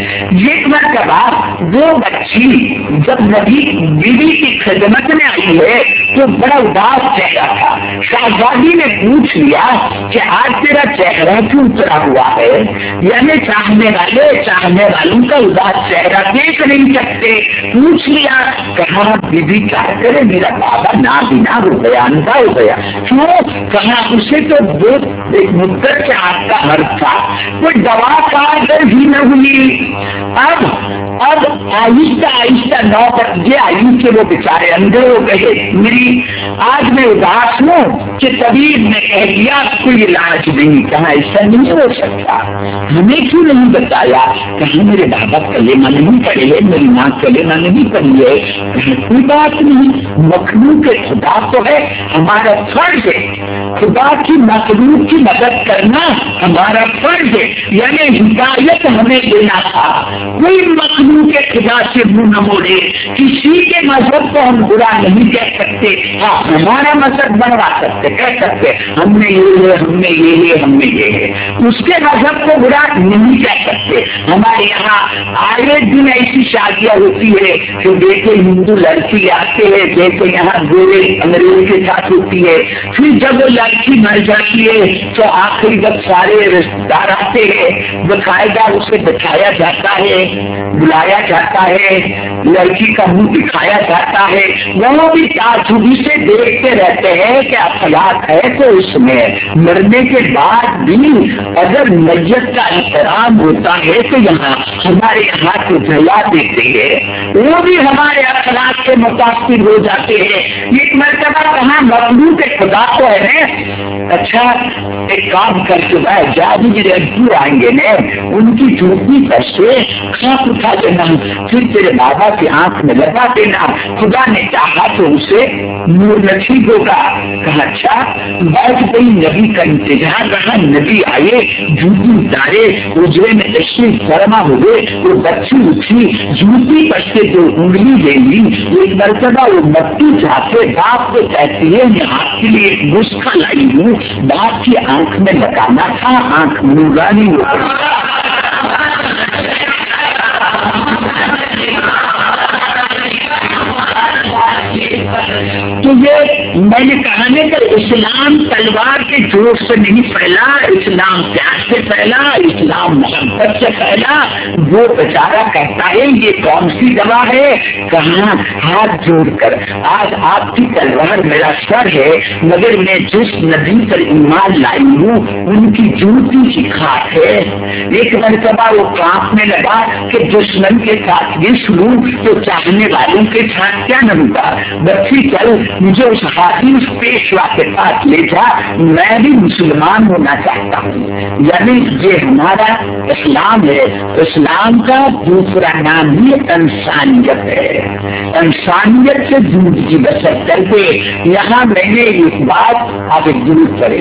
ایک مرتبہ وہ بچی جب نبی بیوی کی خدمت میں آئی ہے تو بڑا اداس چہرہ تھا. شہزادی نے پوچھ لیا کہ آج تیرا چہرہ کیوں اترا ہوا ہے؟ یعنی چاہنے والے چاہنے والوں کا اداس چہرہ دیکھ نہیں سکتے. پوچھ لیا. کہا بیوی کیا کرے میرا بابا نابینا ہو گیا, اندھا ہو گیا. کیوں؟ کہا اسے تو بہت ایک مدت سے آگ کا مرض تھا, کوئی دوا کارگر بھی نہ ہوئی. اب اب آہستہ آہستہ نو بجے آئی کہ وہ بیچارے اندھے ہو گئے. میری آج میں اداس ہوں کہ طبیب نے کہہ دیا کوئی علاج نہیں. کہا ایسا نہیں ہو سکتا, ہمیں کیوں نہیں بتایا؟ کہا میرے بابا کلیمہ نہیں پڑے ہے, میری ماں کلیمہ نہیں پڑی ہے. کوئی بات نہیں, مخلوق خدا تو ہے, ہمارا فرض ہے خدا کی مخلوق کی مدد کرنا ہمارا فرض ہے. یعنی ہدایت ہمیں دینا تھا. کوئی مخلوق خدا سے منہ نہ موڑے. کسی کے مذہب کو ہم برا نہیں کہہ سکتے. ہاں ہمارا مذہب بنوا سکتے, کہہ سکتے ہم نے یہ ہے, ہم نے یہ ہے, ہم نے یہ ہے. اس کے مذہب کو برا نہیں کہہ سکتے. ہمارے یہاں آئے دن ایسی شادیاں ہوتی ہے کہ دیکھے ہندو لڑکی آتے ہیں, دیکھے یہاں گورے انگریز کے ساتھ ہوتی ہے. پھر جب وہ لڑکی مر جاتی ہے تو آخری جب سارے رشتے دار آتے ہیں باقاعدہ اسے بٹھایا جاتا ہے, بلایا جاتا ہے, لڑکی کا منہ دکھایا جاتا ہے. وہ بھی تعجبی سے دیکھتے رہتے ہیں کہ اخلاق ہے تو اس میں مرنے کے بعد بھی اگر میت کا احترام ہوتا ہے تو یہاں ہمارے یہاں کو جلا دیتے ہیں, وہ بھی ہمارے اخلاق سے متاثر ہو جاتے ہیں. ایک مرتبہ کہاں مخلوق کے خدا تو ہے. اچھا ایک کام کر کے بھائی جادو میرے ابو آئیں گے نا, ان کی جوتی پر سے کھانپ اٹھا دینا, پھر تیرے بابا کی آنکھ میں لگا دینا. خدا نے چاہا تو اسے نور نصیب ہوگا. کہا اچھا. بیٹھ گئی, نبی کا انتظار رہا. نبی آئے, جوتی اتارے, اجرے میں تشریف فرما ہوئے. وہ بچی اٹھی, جوتی پر سے جو انگلی لے لی. ایک مرتبہ وہ مٹی جاتے باپ کو کہتی ہے میں آپ کے لیے ایک نسخہ لائی ہوں, باپ کی آنکھ میں لگانا تھا, آنکھ نورانی ہو گئی. تو یہ میں نے کہا نا کہ اسلام تلوار کے جوش سے نہیں پھیلا, اسلام پیار سے پھیلا, اسلام محبت سے پھیلا. وہ بیچارہ کہتا ہے یہ کون سی دوا ہے؟ کہاں ہاتھ جوڑ کر آج آپ کی تلوار میرا سر ہے, مگر میں جس نبی پر ایمان لائی ہوں ان کی جوتی کی خاک ہے. ایک مرتبہ وہ کانپنے لگا کہ دشمن کے ساتھ یہ سلوک تو چاہنے والوں کے ساتھ کیا نہ ہوگا. بچی چل مجھے اس حافظ پیشوا کے پاس لے جا, میں بھی مسلمان ہونا چاہتا ہوں. یعنی یہ ہمارا اسلام ہے. اسلام کا دوسرا نام ہی انسانیت ہے. انسانیت سے زندگی بسر کرتے. یہاں میں نے ایک بات آپ ضرور کرے,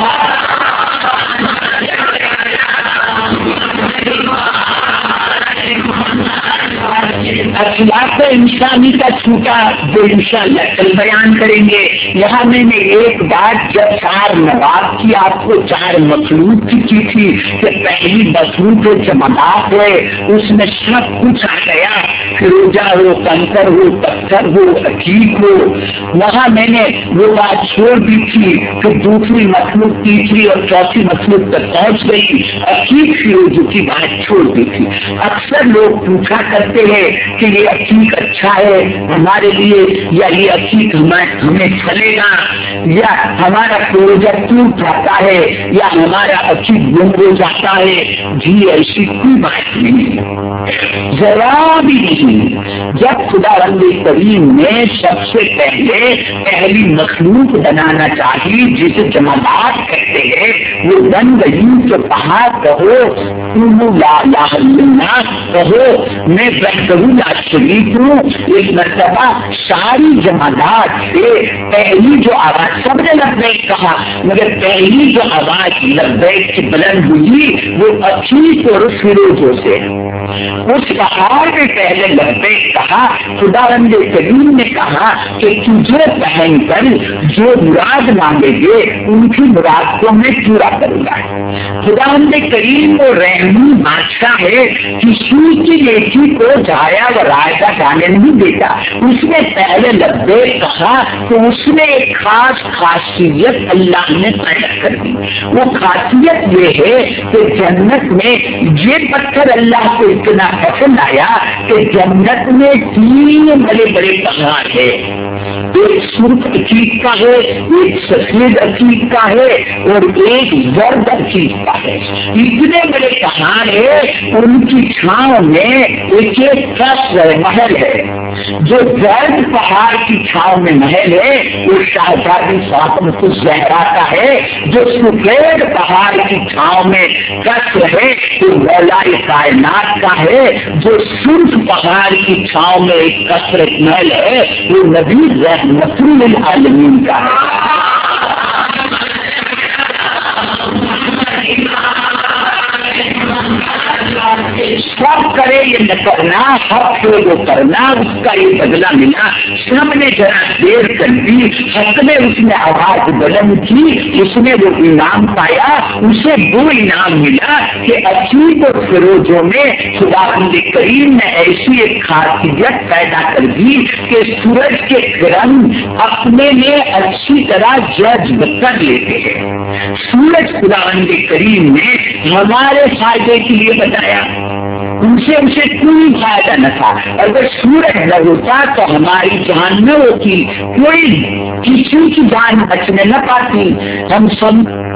اخلاق انسانی کا چھوٹا جو انشاءاللہ کل بیان کریں گے. یہاں میں نے ایک بات جب چار نواب کی آپ کو چار مخلوق کی کی تھی کہ پہلی مخلوق جماعت ہے, اس میں سب کچھ آ گیا, فروجہ ہو, کنکر ہو, پتھر ہو, عقیق ہو. وہاں میں نے وہ بات چھوڑ دی تھی کہ دوسری مخلوق تیسری اور چوتھی مخلوق تک پہنچ گئی, عقیق فروج کی بات چھوڑ دی تھی. اکثر لوگ پوچھا کرتے ہیں کہ یہ عقیق اچھا ہے ہمارے لیے یا یہ عقیق ہمیں چلے گا یا ہمارا پروجہ ٹوٹ جاتا ہے یا ہمارا عقیق گم ہو جاتا ہے. جی ایسی کوئی بات نہیں, ذرا بھی نہیں. جب خدا رب کریم نے سب سے پہلے پہلی مخلوق بنانا چاہی جسے جماعت کہتے ہے وہ بن گئی کہ پہاڑ کہو تم لا الہ الا اللہ کہو میں بہتروں لا شریک ہوں. ایک مرتبہ ساری جماعت سے پہلی جو آواز سب نے لبیک کہا مگر پہلی جو آواز لبیک کی بلند ہوئی وہ عقیق اور فروزوں سے. اس پہاڑ میں پہلے لبیک کہا. خداوند کریم نے کہا کہ تجھے پہن کر جو مراد مانگے گے ان کی مراد کو میں پورا کروں گا. خداوند کریم وہ رحمی بادشاہ ہے, کسی کی نیکی کو جایا و رائے جانے نہیں دیتا. اس نے پہلے لبیک کہا تو اس میں ایک خاص خاصیت اللہ نے پیدا کر دی. وہ خاصیت یہ ہے کہ جنت میں یہ پتھر اللہ کو اتنا پسند آیا کہ جنت میں تین بڑے بڑے پہاڑ ہے. ایک سرخ عقیق کا ہے, ایک سفید عقیق کا ہے اور ایک زرد عقیق کا ہے. اتنے بڑے پہاڑ ہے, ان کی چھاؤں میں ایک ایک قصر محل ہے. جو زرد پہاڑ کی چھاؤں میں محل ہے وہ شہزادی فاطمہ الزہرا کا ہے. جو سفید پہاڑ کی چھاؤں میں قصر ہے وہ مولا کائنات کا ہے. جو سرخ پہاڑ کی چھاؤں میں ایک قصر محل ہے وہ نبی رحمت للعالمین کا ہے. سب کرے یہ نہ کرنا, حق کو وہ کرنا, اس کا یہ بدلہ ملا. سب نے ذرا دیر کر دی, حق نے اس نے آواز بلند کی, اس نے وہ انعام پایا. اسے وہ انعام ملا کہ عقیق اور فروزوں میں خداوند کریم نے ایسی ایک خاصیت پیدا کر دی کہ سورج کے کرن اپنے میں اچھی طرح جذب کر لیتے ہیں. سورج خداوند کریم نے ہمارے فائدے کے لیے بتایا, ان سے اسے کوئی فائدہ نہ تھا. اگر سورج نہ ہوتا تو ہماری جان نہ ہوتی, کوئی کسی کی جان بچنے نہ پاتی. ہم سب